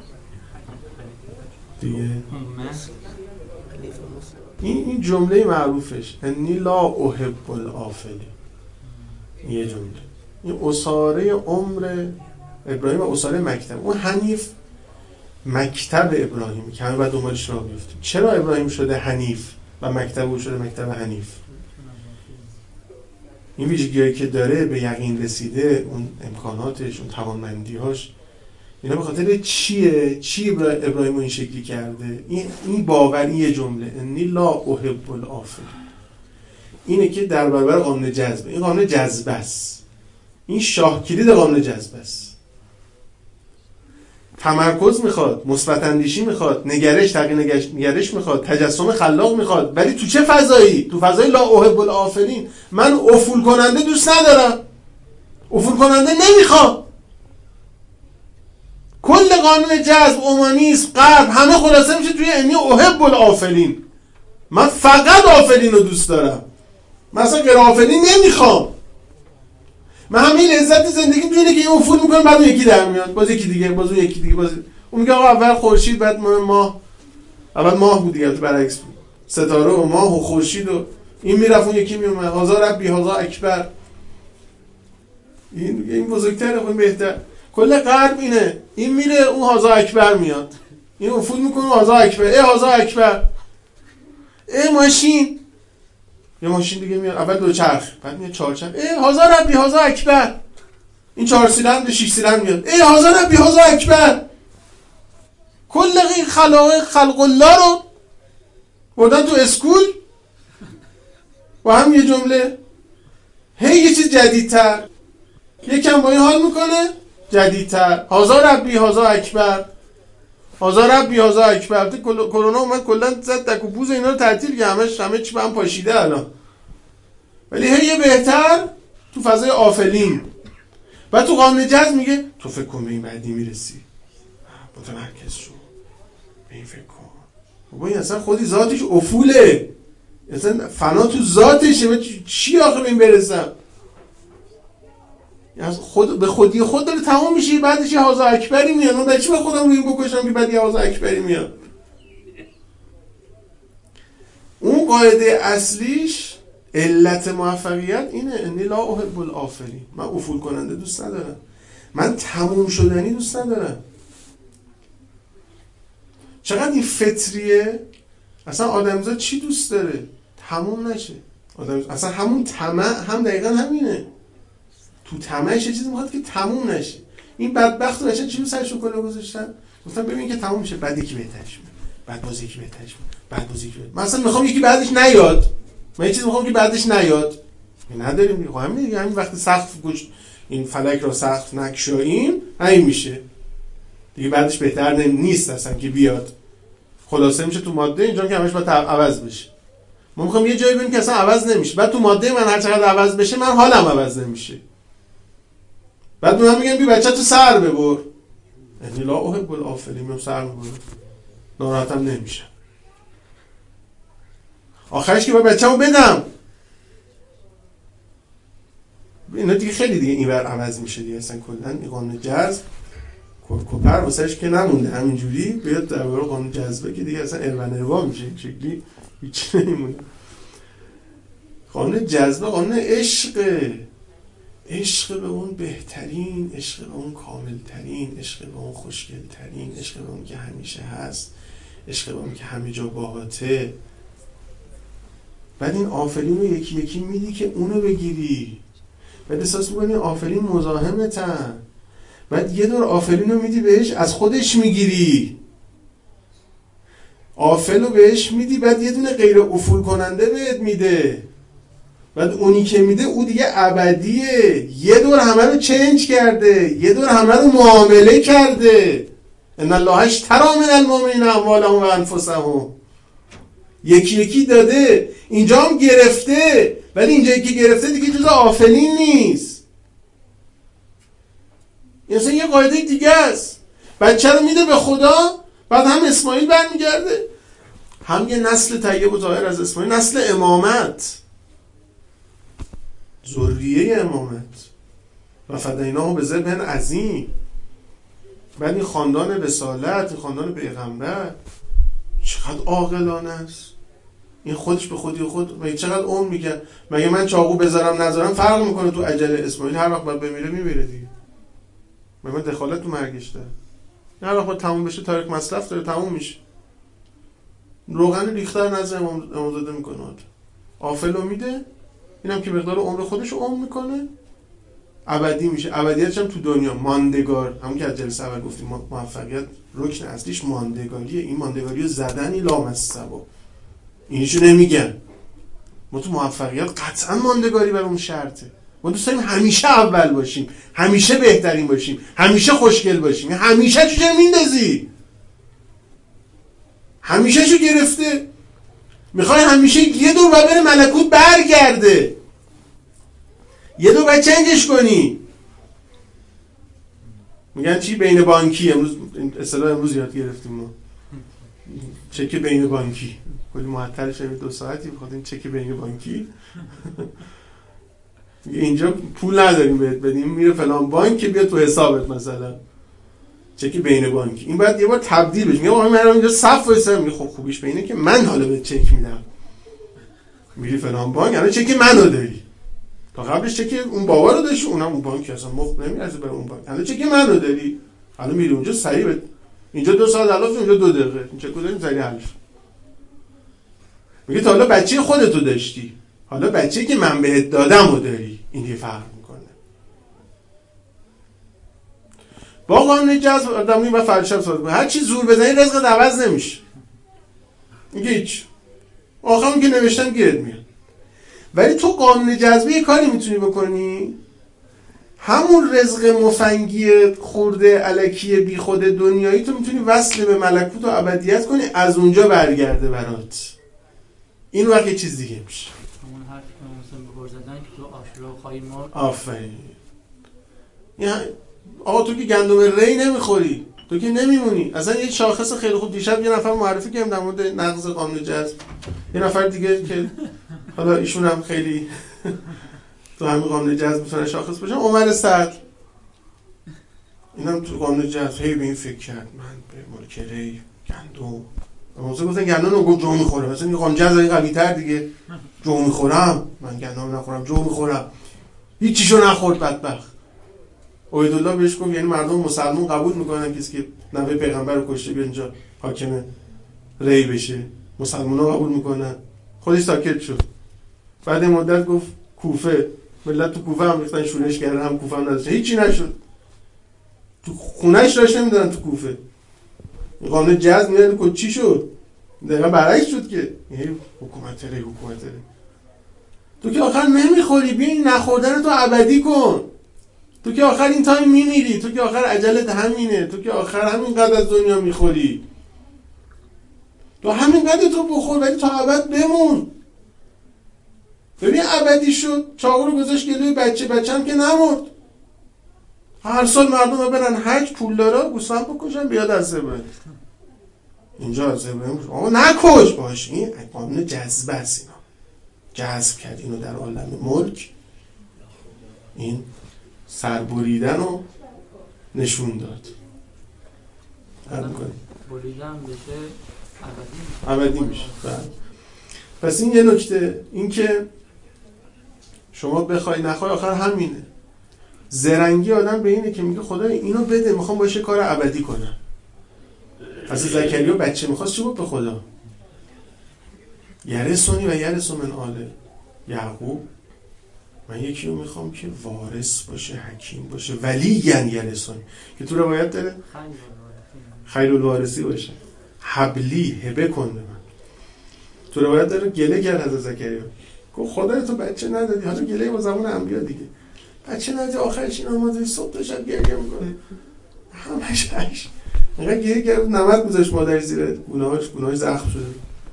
S2: این جمله معروفش انی لا احب الافلین، یه جمله. این اساره عمر ابراهیم و اساره مکتب. اون حنیف مکتب ابراهیم که همه باید دنبالش راه بیفتیم. چرا ابراهیم شده حنیف و مکتب او شده مکتب حنیف؟ این ویژگی‌هایی که داره، به یقین رسیده، اون امکاناتش، اون توانمندی‌هاش، اینا به خاطر چیه؟ چی ابراهیم این شکلی کرده؟ این باوری یه جمله انی لا احب الافلین اینه که در برابر قانون جذبه. این قانون جذبه است، این شاه کلید قانون جذبه است. تمرکز میخواد، مثبت اندیشی میخواد، نگرش، تغییر نگرش میخواد، تجسم خلاق میخواد، ولی تو چه فضایی؟ تو فضای لا احب الافلین. من افول کننده دوست ندارم، افول کننده نمیخوام. کل قانون جذب، اومانیسم، قلب، همه خلاصه میشه توی انی احب الافلین. من فقط آفلین رو دوست دارم، مثلا غیر آفلین نمیخوام. من همین لذت زندگی تو اینه که این افول میکنم بعد اون یکی در میاد، باز یکی دیگه، باز اون یکی دیگه، باز اون میگه آقا اول خورشید بعد ماه، اول ماه بود دیگه، تو برعکس بود، ستاره و ماه و خورشید و این میرفت اون یکی میومد. هزار ربی هزار اکبر، این بزرگتره، اون بهتر. کل غرب اینه، این میره اون هزار اکبر میاد، این افول میکنه هزار اکبر، هزار اکبر، ماشین، یه ماشین دیگه میاد، اول دو چرخ بعد میاد چهار چرخ، هزار ربی هزار اکبر، این 4 سیلندر 6 سیلندر میاد، هزار ربی هزار اکبر. کل این خلق الله رو بردن تو اسکول با هم یه جمله. یه چیز جدیدتر، یکم با این حال میکنه جدیدتر، هزار ربی هزار اکبر، هزار ربی هزار اکبر. کرونا اومد کلا زد تک و پوز اینا رو تعطیل که همه چی به هم پاشیده الان. ولی یه بهتر تو فضای آفلین. و تو قانون جذب میگه تو فکر کن به این بعدی میرسی، متمرکز شو، به این فکر کن. بابا این اصلا خودی ذاتش افوله، اصلا فنا تو ذاتشه. من چی آخه به این برسم؟ به خودی خود داره تمام میشه، بعدش یه هزار اکبری میاد. من برای چی به خودم روی این بکشم که بعد یه هزار اکبری میاد؟ اون قاعده اصلیش علت موفقیت اینه انی لا احب الافلین. من افول کننده دوست ندارم، من تموم شدنی دوست ندارم. چقدر این فطریه. اصلا آدمزاد چی دوست داره؟ تموم نشه. اصلا همون طمع هم دقیقا همینه. تو طمعش چیزی میخواد که تموم نشه. این بدبخت بچه چی رو سرشون کنه گذاشتن؟ گفتن ببین که تموم شه، بعد یکی بهترش میاد، بعد باز یکی بهترش میاد، بعد باز یکی بهترش. من اصلا میخوام یکی بعدش نیاد. من یه چیزی میخوام که بعدش نیاد. نداریم دیگه. همین وقتی سقف گوش این فلک را سقف نکشاییم همین میشه دیگه، بعدش بهتر نیست اصلا که بیاد. خلاصه میشه تو ماده اینجا که همش باید عوض بشه. ما میخوام یه جایی بریم که اصلا عوض نمیشه، بعد تو ماده من هر چقدر عوض بشه من حالم عوض نمیشه. بعد من میگم بی بچه تو سر ببر، یعنی لا احب الافلین، میام سر ببر، ناراحتم نمیشه. آخرش که باید بچه‌مو بدم، اینا دیگه خیلی دیگه اینور عوض میشه دیگه. اصلا کلا این قانون جذب کوپر واسش که نمونده، همینجوری بیاد در واقع قانون جذبه که دیگه اصلا اروا میشه، این شکلی هیچ نمیمونه. قانون جذبه قانون عشق به اون بهترین، عشق به اون کاملترین، عشق به اون خوشگلترین، عشق به اون که همیشه هست، عشق به اون که همه جا باهاته. بعد این آفرین رو یکی یکی میدی که اونو بگیری، بعد احساس میکنی آفرین مزاحمتن، بعد یه دور آفرین رو میدی بهش، از خودش میگیری، آفل رو بهش میدی، بعد یه دونه غیر افول کننده بهت میده، بعد اونی که میده او دیگه ابدیه، یه دور همه رو چنج کرده، یه دور همه رو معامله کرده. ان الله اشتری من المؤمنین اموالهم و انفسهم. یکی یکی داده، اینجا هم گرفته، ولی اینجایی که گرفته دیگه جز آفلین نیست. این اصلا یه قاعده دیگه است. بچه رو میده به خدا، بعد هم اسماعیل برمیگرده، هم یه نسل طیب و طاهر از اسماعیل، نسل امامت، ذریه امامت، و فدیناه بذبح عظیم. بعد این خاندان رسالت، این خاندان پیغمبر، چقدر عاقلانه است. این خودش به خودی خود مگه چقدر عمر میگه؟ مگه من چاقو بذارم نذارم فرق میکنه تو اجل اسماعیل؟ هر وقت باید بمیره میمیره دیگه. مگه من دخالت تو مرگش داره؟ هر وقت باید تموم بشه، تاریخ مصرف داره، تموم میشه. روغن ریختر نظر امامزاده میکنه، آفل رو میده، اینم که مقدار عمر خودش رو عمر میکنه، ابدی میشه. ابدیتش هم تو دنیا ماندگار، همون که از جلسه اول گفتیم موفقیت رکن اصلیش ماندگاریه. این ماندگاری رو زدن لامصبا، اینشو نمیگن. ما تو موفقیت قطعا ماندگاری بر اون شرطه. ما دوست داریم همیشه اول باشیم، همیشه بهترین باشیم، همیشه خوشگل باشیم. همیشه چو چه میندازی؟ همیشه شو گرفته، میخوای همیشه یه دور باید بره ملکوت برگرده، یه دور باید چنجش کنی. میگن چی؟ بین بانکی. امروز اصطلاح امروز یاد گرفتیم ما، چک بین بانکی. کلی معطل شدیم 2 ساعتی بخاطر این چک بین بانکی. اینجا پول نداریم بهت بدیم، میره فلان بانک که بیا تو حسابت، مثلا چک بین بانکی. این بعد یه بار تبدیل بشه، میگه آقا من اینجا صف وایسم، میگه خب خوبیش به اینه که من حالا بهت چک میدم، میری فلان بانک، الان چک منو داری. تا قبلش چک اون بابا رو داشتی، اونم اون بانک اصلا مفت نمیارزه برای اون بانک، الان چک منو داری. الان میری اونجا سریع اینجا 2 ساعت علاوه، اونجا 2 دقیقه این چکو داریم سریع حلش. میگه تا حالا بچه خودتو داشتی، حالا بچه‌ای که من بهت دادم رو داری. این یه فرق میکنه. با قانون جذب آدمی با فلسفه صحبت کنه، هر چی زور بزنی رزقت عوض نمیشه. میگه هیچ، آخرام که نوشتم گیرت میاد. ولی تو قانون جذبه یه کاری میتونی بکنی، همون رزق مفنگی خورده الکی بی خود دنیایی تو میتونی وصل به ملکوت و ابدیت کنی، از اونجا برگرده برات. این وقت یه چیز دیگه میشه.
S3: همون حرفی که مثلا بگور زدن که تو آشرا خواهی مرد.
S2: آفرین. آقا تو که گندم ری نمیخوری، تو که نمیمونی. اصلا یه شاخص خیلی خوب دیشب یه نفر معرفی کردم در مورد نقض قانون جذب، یه نفر دیگه که حالا ایشون هم خیلی تو همین قانون جذب میتونه شاخص باشه، عمر سعد. اینم تو قانون جذب هی به این فکر کرد، من به ملک ری گندم، مثلا گفتن گندم رو جو میخوره، مثلا این قانون جذب قوی تر دیگه، جو میخورم، من گندم نخورم جو میخورم، هیچیشو نخورد بدبخت. عبیدالله بهش گفت یعنی مردم مسلمان قبول میکنن کسی که نوه پیغمبر رو کشته بیاد اینجا حاکم ری بشه؟ مسلمان‌ها قبول میکنن. خودش ساکت شد. بعد مدت گفت کوفه، ملت تو کوفه هم ریختن شورش کردن، هم کوفه هم نداشتن، هیچی نشد. تو خونه‌اش داشت نمیدونن تو کوفه. قانون جذب میاد چی شد؟ دقیقا برعکس شد که حکومت ری. تو که آخر نمیخوری، بیا این نخوردن تو ابدی کن. تو که آخر این تایم میمیری، تو که آخر اجلت همینه، تو که آخر همینقدر از دنیا میخوری، تو همینقدر تو بخور ولی تا ابد بمون. ببین ابدی شد، چاقو رو گذاشت گلوی بچه هم که نمرد. هر سال مردم رو برن حج، پول داره گوسفند بکشن بیاد از زبه. اینجا از زبه آقا نکش باش. این قانون جذب است. اینا جذب کرد اینو در عالم ملک، این سربریدن رو نشون داد.
S3: بریدن بشه
S2: ابدی میشه. پس این یه نکته، این که شما بخوای نخوای آخر همینه. زرنگی آدم به اینه که میگه خدای اینو بده، میخوام باشه کار ابدی کنم. پس زکریا بچه میخواست چی بود به خدا؟ یرثنی و یرث من آل یعقوب، من یکی رو میخوام که وارث باشه، حکیم باشه، ولی یرثنی، که تو روایت داره خیر الوارثی باشه، حبلی هبه کن به من. تو روایت داره گله کرد از زکریا، گفت خدای تو بچه ندادی، حالا گله با زمان انبیا دیگه، بچه ندادی، آخرش این آماده صبح تا شب گریه میکنه، همش اینقدر گریه کرد نمد میذاشت مادر زیر گونه‌هاش زخم شده،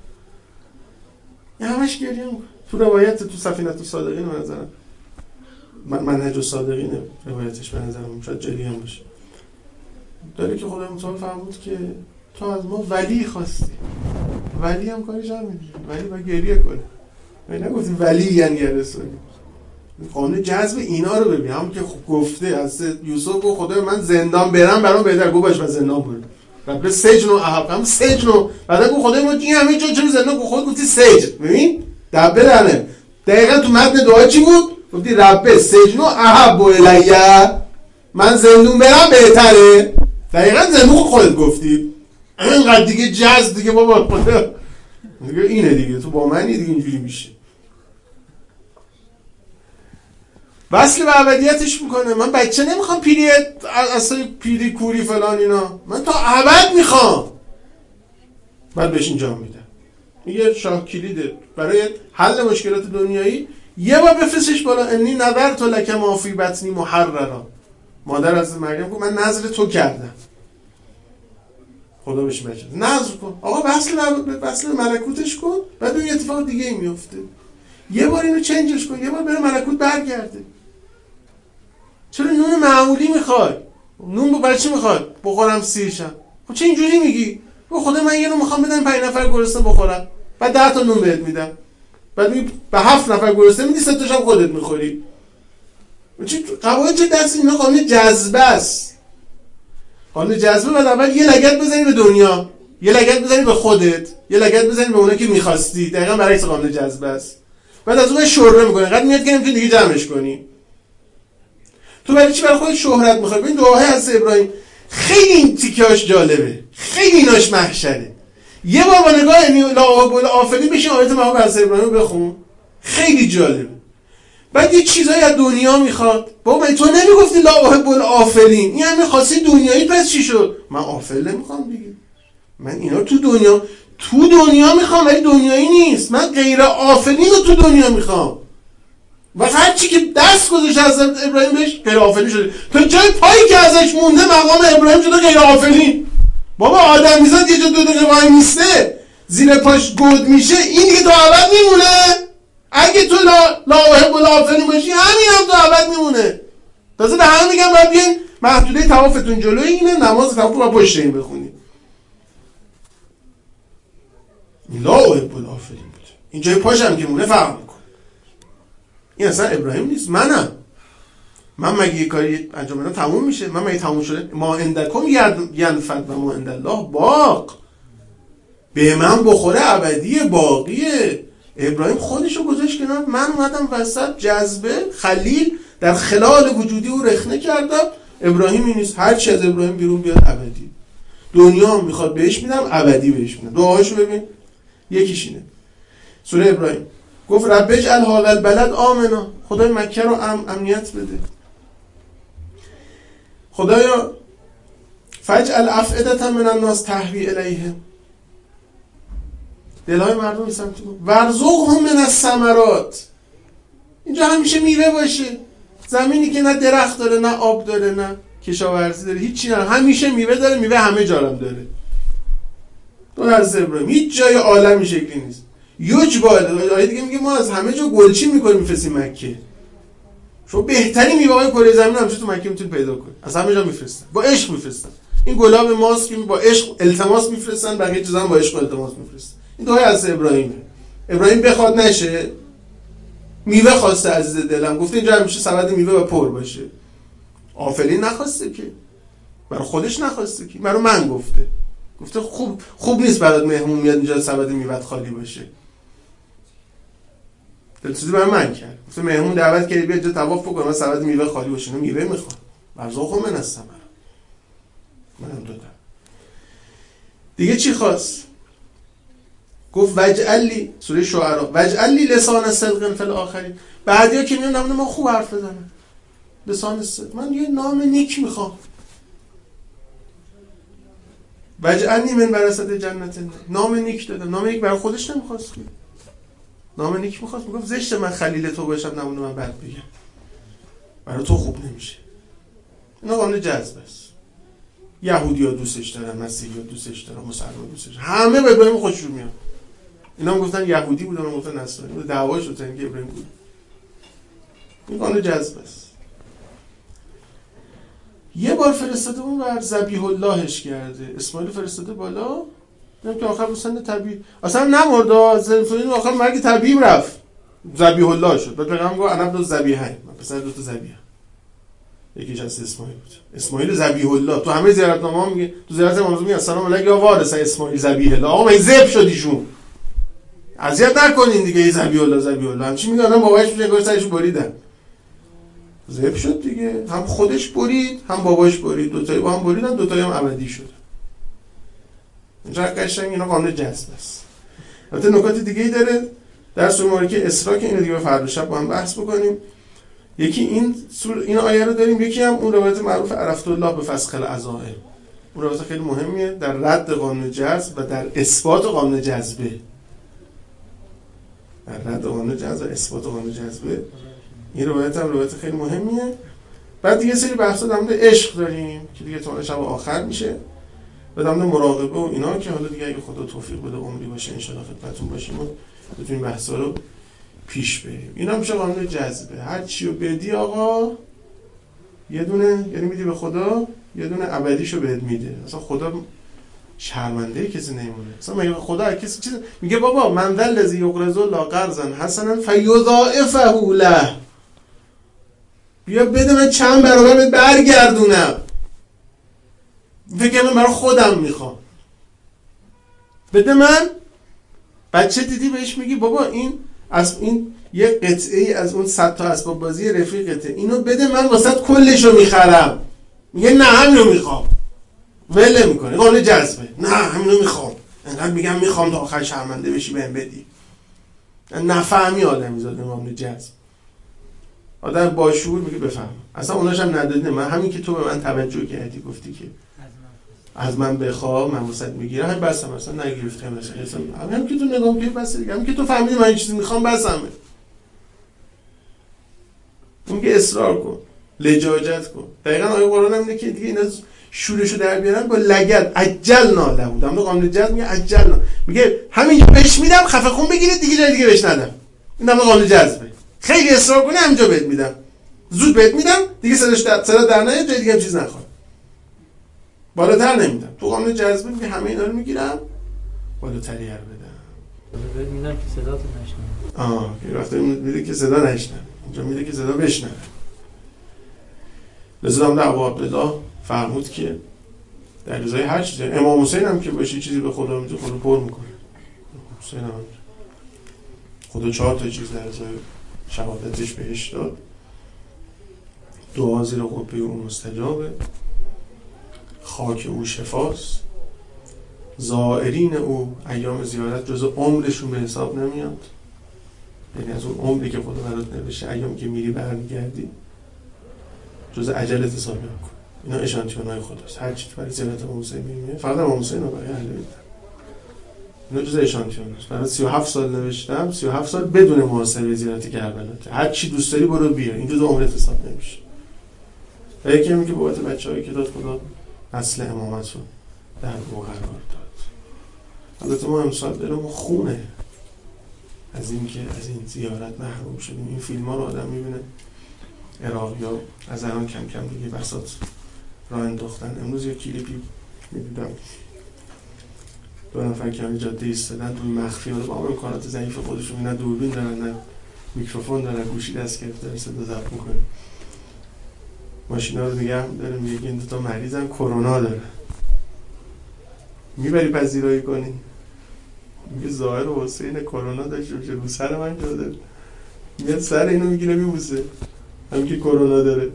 S2: همش گریه میکنه. تو روایت تو سفینه الصادقین به نظرم منهج الصادقین روایتش به نظرم شاید جلی هم باشه، داره که خدای متعال فرمود که تو از ما ولی خواستی، ولی هم کارش همینه، ولی باید گریه کنه، من نگفتیم ولی یعنی رسولی. قانون جذب اینا رو ببین، هم که گفته از یوسف گفت خدای من زندان برم برام بهتر، گفت باش من زندان برم، رب سجن و احب سجن، بعدا گفت خدای ما این همه جا چرا زندان، گفت خود گفتی سجن. ببین دبه دهنه دقیقاً تو متن دعا چی بود؟ گفتی رب سجن و احب الیه، من زندون برم بهتره. دقیقاً زندون خودت گفتی، اینقدر دیگه جذب دیگه بابا خدا دیگه اینه دیگه، تو با منی دیگه اینجوری میشه. وصل به ابدیتش میکنه، من بچه نمیخوام اصلا پیری کوری فلان اینا، من تا ابد میخوام. بعد بهش انجام میدم. یه شاه کلیده برای حل مشکلات دنیایی، یه بار بفرستش بالا، انی نذرت لک ما فی بطنی محررا. مادر از مریم گفت من نذر تو کردم. خدا بهش بچه نذر کن، آقا وصل ملکوتش کن، بعد اون اتفاق دیگه ای میفته. یه بار اینو چنجش کن، یه بار بره ملکوت برگرده. چرا نون معمولی میخوای؟ نون برای چی میخوای؟ بخورم سیرشم. خب چه اینجوری میگی؟ خدا من یه رو میخوام بدم 5 نفر گرسنه بخورم، بعد 10 تا نون بهت میدم، بعد میگی به 7 نفر گرسنه میدی، 3 تاشم خودت میخوری. قواعد چه دست اینا قانون جذبه است. قانون جذبه بعد اول یه لگد بزنی به دنیا، یه لگد بزنی به خودت، یه لگد بزنی به اونایی که میخواستی. دقیقاً برای قانون جذبه است. بعد از اون شهره میکنه، انقدر میاد که نمیتونی دیگه جمعش کنی. تو برای چی برای خودت شهرت میخوای؟ ببین دعاهای از ابراهیم خیلی این تیکه‌اش جالبه، خیلی ایناش محشره. یه بار با نگاه لا آفلی بشین آیت محمد از ابراهیم بخون، خیلی جالبه. بعد یه چیزایی از دنیا میخواد. بابا من تو نمیگفتی لا احب الافلین، این همه خاصی دنیایی، پس چی شد؟ من آفل نمیخوام دیگه، من اینا تو دنیا میخوام ولی دنیایی نیست. من غیر آفلین رو تو دنیا میخوام. و هر چی که دست گذاشت حضرت ابراهیم بهش غیر آفلین شده، تا جای پایی که ازش مونده مقام ابراهیم شده غیر آفلین. بابا آدمیزاد یه جا 2 دقیقه وای میسته زیر پاش گود میشه، این دیگه تا ابد میمونه. اگه تو لا احب الافلین باشی همین هم تا ابد میمونه. تازه به همه میگم باید بیاین محدوده طوافتون جلوی اینه، نماز طواف رو پشت این بخونید. لا احب الافلین بود، این جای پاشم که مونه فرق میکنه. این اصلا ابراهیم نیست، من مگه یه کاری انجام بدم تموم میشه؟ من مگه تموم شده؟ ما عندکم ینفد و ما عند الله باق، به من بخوره ابدیه، باقیه. ابراهیم خودشو گذاشت کنار، من اومدم وسط، جذبه خلیل در خلال وجودی او رخنه کردم. ابراهیمی نیست، هر چی از ابراهیم بیرون بیاد ابدی. دنیا میخواد بهش میدم، ابدی بهش میدم. دعاشو ببین، یکیش اینه. سوره ابراهیم گفت رب اجعل هذا البلد آمنا، خدای مکه رو امنیت بده. خدایا فجعل افئدة من الناس تهوی الیهم، دلهای مردم می سمت تو، ورزقهم من الثمرات، اینجا همیشه میوه باشه. زمینی که نه درخت داره، نه آب داره، نه کشاورزی داره، هیچی نداره، همیشه میوه داره. میوه همه جا داره. تو از ابراهیم هیچ جای عالمی شکلی نیست. آیه دیگه میگه ما از همه جا گلچین میکنیم میفرستیم مکه. شما بهترین میوه‌های کره زمین هم تو مکه میتونید پیدا کنید، از همه جا میفرستن، با عشق میفرستن. این گلاب ماست که با عشق التماس میفرستن، بقیه چیزا هم با عشق التماس میفرستن. این دعای از ابراهیمه. ابراهیم بخواد نشه، میوه خواسته عزیز دلم، گفته اینجا همیشه سبد میوه و پر باشه. آفرین نخواسته که، برای خودش نخواسته که، برای من گفته خوب نیست برات مهمون میاد اینجا سبد میوه خالی باشه. دلسوزی برای من کرد، گفته مهمون دعوت کردی بیا اینجا طواف بکن، من سبد میوه خالی باشه. میوه میخوام، برزاق من هستم، منم دادم. دیگه چی خواست؟ گفت وجعل لی، سوره شعراء، وجعل لی لسان صدق فی الاخرین. بعدیا که میان نمونه ما خوب حرف بزنن، لسان صدق، من یه نام نیک میخوام. وجعلنی من ورثة جنت، نام نیک دادم. نام نیک برای خودش نمیخواست که، نام نیک میخواست. میگفت زشت من خلیل تو باشم نمونه من بد بگم، برای تو خوب نمیشه. اینا قانون جذب است. یهودی‌ها دوستش دارن، مسیحی‌ها دوستش دارن، مسلمان دوستش دارن، همه به ابراهیم خوششون میاد. اینا هم گفتن یهودی بود، اونم گفتن نصرانی بود، دعوا شد اینکه ابراهیم بود. این قانون جذب است. یه بار فرستاده اون بر ذبیح اللهش کرده، اسماعیل فرستاده بالا، میگم که آخر به سن طبیعی اصلا نمرد، آخر مرگ طبیعی رفت، ذبیح الله شد. بعد پیغمبر گفت انا ابن ذبیحین، من پسر دو تا ذبیح، یکیش از اسماعیل بود، اسماعیل ذبیح الله. تو همه زیارتنامه‌ها میگه، تو زیارت امام میگه السلام علیک یا وارث اسماعیل ذبیح الله. آقا من ذبح شد ایشون، اذیت نکنین دیگه. ذبیح الله همچین میگه، آدم باباش میگه گوش سرش بریدن، ذبح شد دیگه، هم خودش برید هم باباش برید، دو تایی با هم بریدن، دو تایی هم ابدی شد. اینجا قشنگ اینا قانون جذب است. البته نکات دیگه ای داره در سوره مبارکه اسراء که اینو دیگه فردا شب با هم بحث بکنیم. یکی این آیه رو داریم، یکی هم اون روایت معروف عرفت الله به فسخ العزائم. اون روایت خیلی مهمیه در رد قانون جذب و در اثبات قانون جذبه. در رد قانون جذب و اثبات قانون جذبه. این روایت هم روایت خیلی مهمیه. بعد دیگه سری بحثا در مورد عشق داریم که دیگه تا شب آخر میشه. و در مورد مراقبه و اینا که حالا دیگه اگه خدا توفیق بده عمری باشه ان شاءالله خدمتتون باشیم و بتونیم بحثا رو پیش بریم. اینا میشه قانون جذبه. هر چی رو بدی آقا یه دونه، یعنی میدی به خدا یه دونه ابدیشو بهت میده. مثلا خدا شرمنده کسی نمیمونه. مثلا میگه خدا کسی چیز میگه بابا من ذل الذی یقرض الله قرضا حسنا فیضاعفه له، بیا بده من چند برابر بهت برگردونم. فکر من برای خودم میخوام، بده من. بچه دیدی بهش میگی بابا این از این یه قطعه از اون 100 تا اسباب بازی رفیقته، اینو بده من واسط کلشو میخرم. میگه نه همینو میخوام، وله میکنه. قانون جذبه، نه همینو میخوام، انقدر میگم میخوام تا آخر شرمنده بشی بهم بدی. نفهمی آدمی زاده قانون جذب. آدم با شعور میگه بفهم، اصلا اوناش هم ندادی، من همین که تو به من توجه کردی گفتی که از من بخوا من واسط میگیره، همین بسم، اصلا نگرفتم اصلا همین که تو نگاه میکنی بس دیگه، همین که تو فهمیدی من این چیزی میخوام بسمه. میگه اصرار کن، لجاجت کن. دقیقاً آیه قرآن هم اینه که دیگه اینا شورشو در بیارن با لگد عجلنا له. دم قانون جذب میگه عجلنا، میگه همین بهش میدم خفه خون بگیرید دیگه جای دیگه بهش ندم. این دم قانون جذبه. خیلی اصرار کنی همینجا بهت میدم، زود بهت میدم دیگه، صدا در نیاد، جای دیگه هم چیز نخواد، بالاتر نمیدم. تو قانون جذبه میگه همه اینا رو میگیرم بالاتری رو بدم.
S3: بهت میدم که صدا تو نشنوه.
S2: که وقتی میده که صدا نشنوه، اینجا میده که صدا بشنوه. لذا هم در ابو عبدالله فرمود که در ازای هر چیزی، امام حسین هم که باشه چیزی به خدا میده خدا پر میکنه. حسین هم خدا 4 تا چیز در ازای شهادتش بهش داد. دعا زیر قبه او مستجابه، خاک او شفاست، زائرین او ایام زیارت جز عمرشون به حساب نمیاد. یعنی از اون عمری که خدا برات نوشته ایام که میری برمیگردی جز اجلت حساب نکن. اینا اشانتیونای خداست. هر چی برای زیارت امام حسین میگه، فقط امام حسین رو برای اهل بیت، اینا جز اشانتیون است. برای 37 سال نوشتم، 37 سال بدون محاسبه زیارت کربلا، هر چی دوست داری برو بیا، این جز عمرت حساب نمیشه. و یکی میگه بابت بچه‌هایی که داد خدا نسل امامت رو در او قرار داد. البته ما امسال دلمون خونه از این که از این زیارت محروم شدیم. این فیلم ها رو آدم میبینه، عراقی ها از الان کم کم دیگه بساط راه انداختن. امروز یه کلیپی میدیدم، 2 نفر که همین جاده ایستادن توی مخفی، حالا با امکانات ضعیف خودشون، نه دوربین دارن نه میکروفون داره، گوشی دست گرفته داره صدا ضبط میکنه، ماشینا رو نگه داره، میگه این 2 تا مریضن کرونا داره، میبری پذیرایی کنی؟ میگه ظاهر حسین کرونا داشته باشه رو سر من شده، میاد سر اینو میگیره میبوسه، همین که کرونا داره.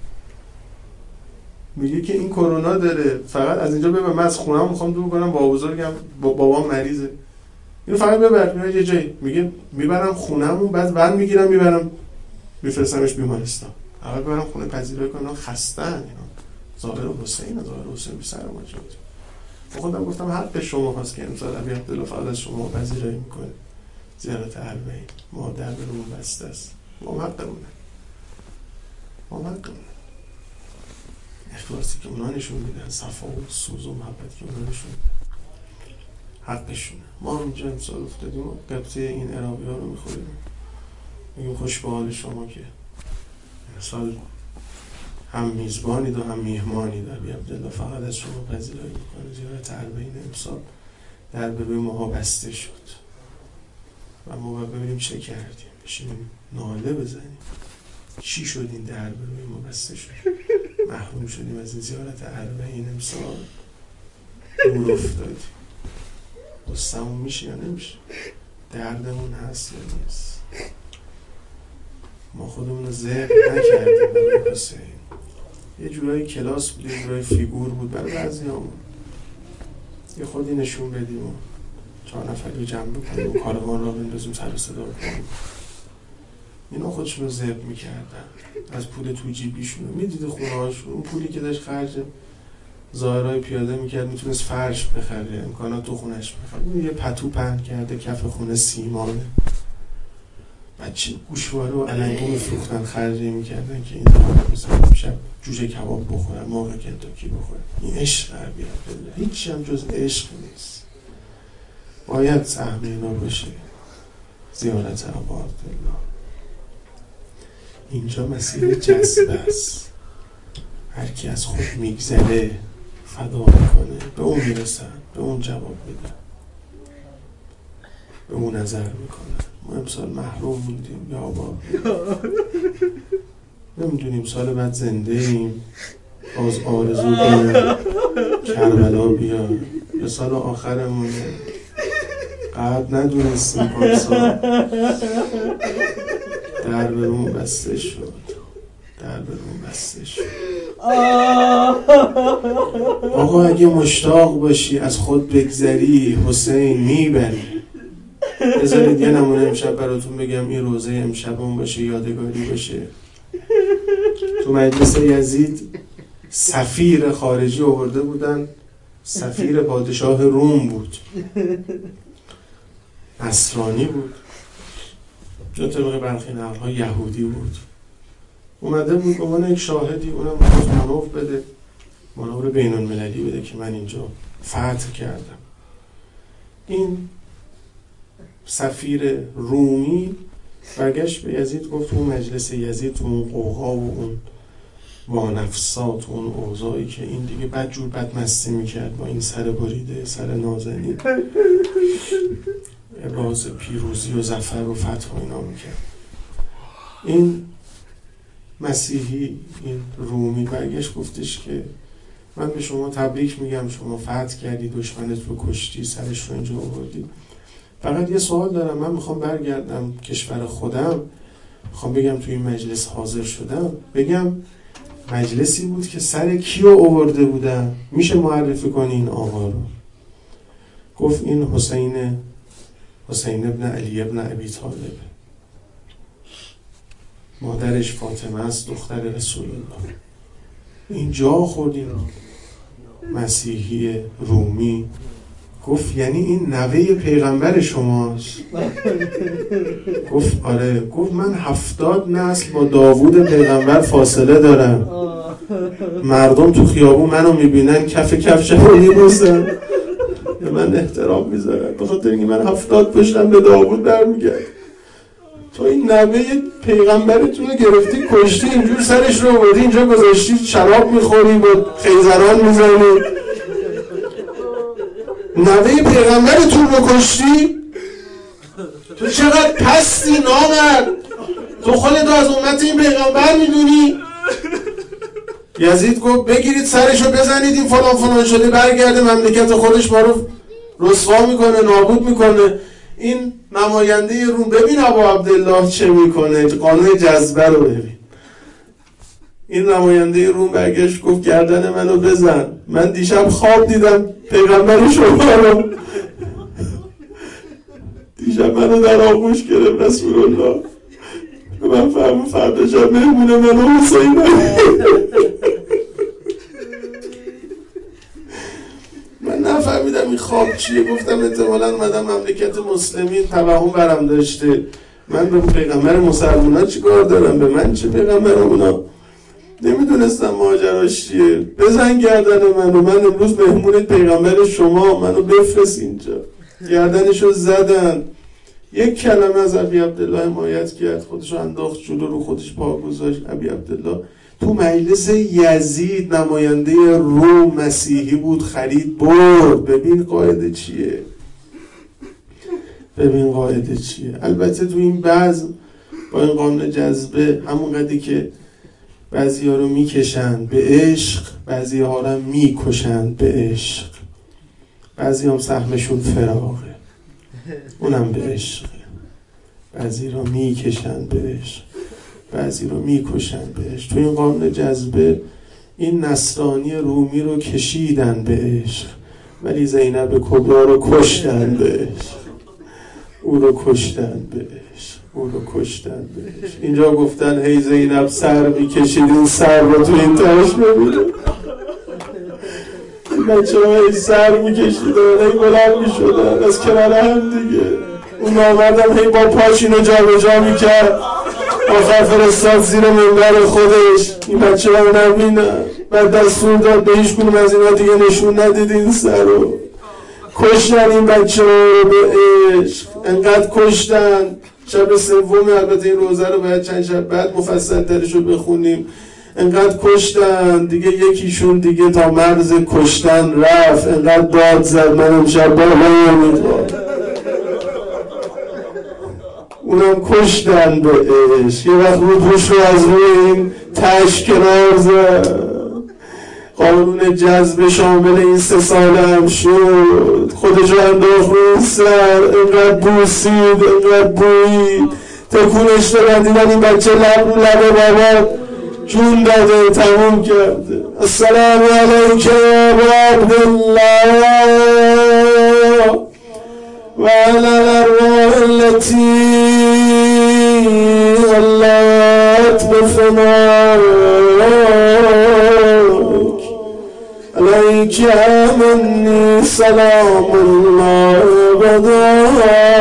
S2: میگه که این کرونا داره، فقط از اینجا ببر، من از خونه‌ام میخوام دور کنم، بابا بزرگم بابام مریضه، اینو فقط ببر میره یه جایی. میگه میبرم خونه‌مون، بعد میگیرم میبرم میفرستمش بیمارستان، اول ببرم خونه پذیرایی کنم، خسته‌ن اینا، ظاهر حسین بی سر ما شد. خودم گفتم حق شما هست که امسال ابی عبدالله فقط از شما پذیرایی میکنه زیارت اربعین، ما در برمون بسته است، ما حقمونه، اخلاصی که اونا نشون میدن، صفا و سوز و محبت که اونا نشون میدن حقشونه. ما اینجا امسال افتادیم و قبطه این عراقی ها رو میخوریم، میگیم خوش به حال شما که امسال هم میزبانید و هم میهمانید، ابی عبدالله فقط از شما پذیرایی میکنه زیارت اربعین امسال در به ماها بسته شد و ما باید ببینیم چه کردیم، بشینیم ناله بزنیم چی شد این در به ما بسته شد، محروم شدیم از این زیارت اربعین امسال، دور افتادیم. قصه‌مون میشه یا نمیشه؟ دردمون هست یا نیست؟ ما خودمون رو ذبح نکردیم برای حسین، یه جورایی کلاس بود، یه جورایی فیگور بود برای بعضیامون، یه خودی نشون بدیم و 4 نفری جمع بکنیم و کاروان را بندازیم سر صدا بکنیم. اینا خودشون رو ذبح میکردن از پول تو جیبیشون، میدیده خونه هاشون، اون پولی که داشت خرج ظاهرهای پیاده میکرد، میتونست فرش بخره، امکانات تو خونش بخره، یه پتو پهن کرده کف خونه سیمانه، بچه گوشواره و علنگو میفروختن خرجی میکردن که این دارم شب جوجه کباب بخورن، موقع کنتاکی بخورن. این عشق ابی عبدالله هیچی هم جز عشق نیست، باید سهم اینا باشه زیارت ابی عبدالله. اینجا مسیر جذب است، هر کی از خود میگذره فدا میکنه، به اون میرسن، به اون جواب میدن، به اون نظر میکنن. ما امسال محروم موندیم یا با نمیدونیم سال بعد زنده ایم، باز آرزو کنیم کربلا بیاد، به سال آخرمونه، قد ندونستیم پارسا در به روم بسته شد، در به روم بسته شد. آقا اگه مشتاق باشی از خود بگذری حسین میبری. بذارید یه نمونه امشب براتون بگم، این روزه امشبمون باشه، یادگاری باشه. تو مجلس یزید سفیر خارجی آورده بودن، سفیر پادشاه روم بود، نصرانی بود، جو طبق برخی نقل‌ها یهودی بود، اومده بود به عنوان یک شاهدی، اونم می‌خواست منوف بده، منور بین‌المللی بده که من اینجا فتح کردم. این سفیر رومی برگشت به یزید گفت اون مجلس یزید، اون قوقا و اون وانفسات و اون اوضاعی که این دیگه بدجور بدمستی میکرد با این سر بریده، سر نازنین، ابراز پیروزی و ظفر و فتح و اینا میکرد. این مسیحی، این رومی برگشت گفتش که من به شما تبریک میگم، شما فتح کردی، دشمنت رو کشتی، سرش رو اینجا آوردی، فقط یه سوال دارم، من میخوام برگردم کشور خودم، میخوام بگم توی این مجلس حاضر شدم، بگم مجلسی بود که سر کیو آورده بودن، میشه معرفی کنی این آقا رو؟ گفت این حسین ابن علی ابن ابی طالب، مادرش فاطمه است دختر رسول الله. اینجا خوردین مسیحی رومی گفت یعنی این نوه پیغمبر شماست؟ گفت آره. گفت من 70 نسل با داوود پیغمبر فاصله دارم، مردم تو خیابون منو میبینن کف کفشم رو میبوسن، به من احترام میذارن، بخاطر اینکه من 70 پشتم به داوود برمیگرد. تو این نوه پیغمبرتون رو گرفتی کشتی، اینجور سرش رو آوردی اینجا گذاشتی، شراب میخوری، با خیزران میزنی، نوه پیغمبرتون رو کشتی؟ تو چقدر پستی نامرد، تو خودت از امت این پیغمبر میدونی؟ یزید گفت بگیرید سرشو بزنید این فلان فلان شده برگرده مملکت خودش ما رو رسوا میکنه نابود میکنه. این نماینده روم ببین ابا عبدالله چه میکنه، قانون جذبه رو ببین. این نماینده روم برگشت گفت گردن منو بزن، من دیشب خواب دیدم پیغمبر شما رو، دیشب منو در آغوش گرفت رسول الله، من فهم فردا شب مهمونه منو حسین. من نفهمیدم این خواب چیه، گفتم احتمالاً اومدم مملکت مسلمین توهم برم داشته، من به پیغمبر مسلمونا چی کار دارم، به من چه پیغمبر اونا، نمیدونستم ماجراش چیه. بزن گردن منو، من امروز مهمون پیغمبر شما، منو بفرست اینجا. گردنشو زدن، یک کلمه از ابی عبدالله حمایت کرد، خودشو انداخت جلو، رو خودش پا گذاشت. ابی عبدالله تو مجلس یزید نماینده روم مسیحی بود، خرید برد. ببین قاعده چیه، ببین قاعده چیه. البته تو این بزم با این قانون جذبه همون قدری که بعضی ها رو میکشن به عشق، بعضی ها رو میکشن به عشق، بعضی هم سهمشون فراغه، اونم به عشقه. بعضی رو میکشن به عشق، بعضی رو میکشن به عشق. تو این قانون جذبه این نصرانی رومی رو کشیدن به عشق، ولی زینب کبرا رو کشتن به عشق، او رو کشتن به عشق، او رو کشتن به عشق. اینجا گفتن هی زینب سر میکشید، این سر رو تو این تاش ببینه، این بچه ها هی سر میکشیدن، هی بلند میشدن از کنار هم دیگه. اون آمدم هی با پاش اینو جا به جا میکرد، آخر فرستاد زیر منبر خودش. این بچه ها نبینن، بعد دستور داد به هیچ کنون از اینا دیگه نشون ندید این سر رو. کشتن این بچه ها رو به عشق، انقدر کشتن. شب سوم البته این روزه رو باید چند شب بعد مفصل ترش رو بخونیم. انقدر کشتن دیگه، یکیشون دیگه تا مرز کشتن رفت، انقدر داد زد من امشب بالا نمیخوام. اونم کشتن به عشق. یه وقت رو پوش رو از روی این تش کنار زد. قانون جذب شامل این 3 ساله هم شد. خودش رو انداخت روی سر، اینقدر بوسید، اینقدر بویید، تکونش دادن، دیدن این بچه لب رو لب بابا جون داده، تموم کرده. السلام علیکم ابا عبدالله و علی الارواح التي ولت بفناک علیک منی سلام الله بدا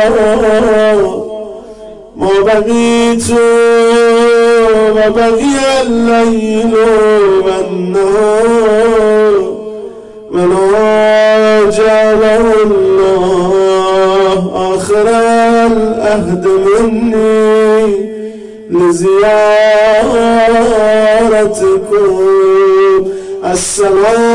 S2: ما بقیت و بقی اللیل و النهار و لا جعله الله آخر العهد منی لزیارتکم. السلام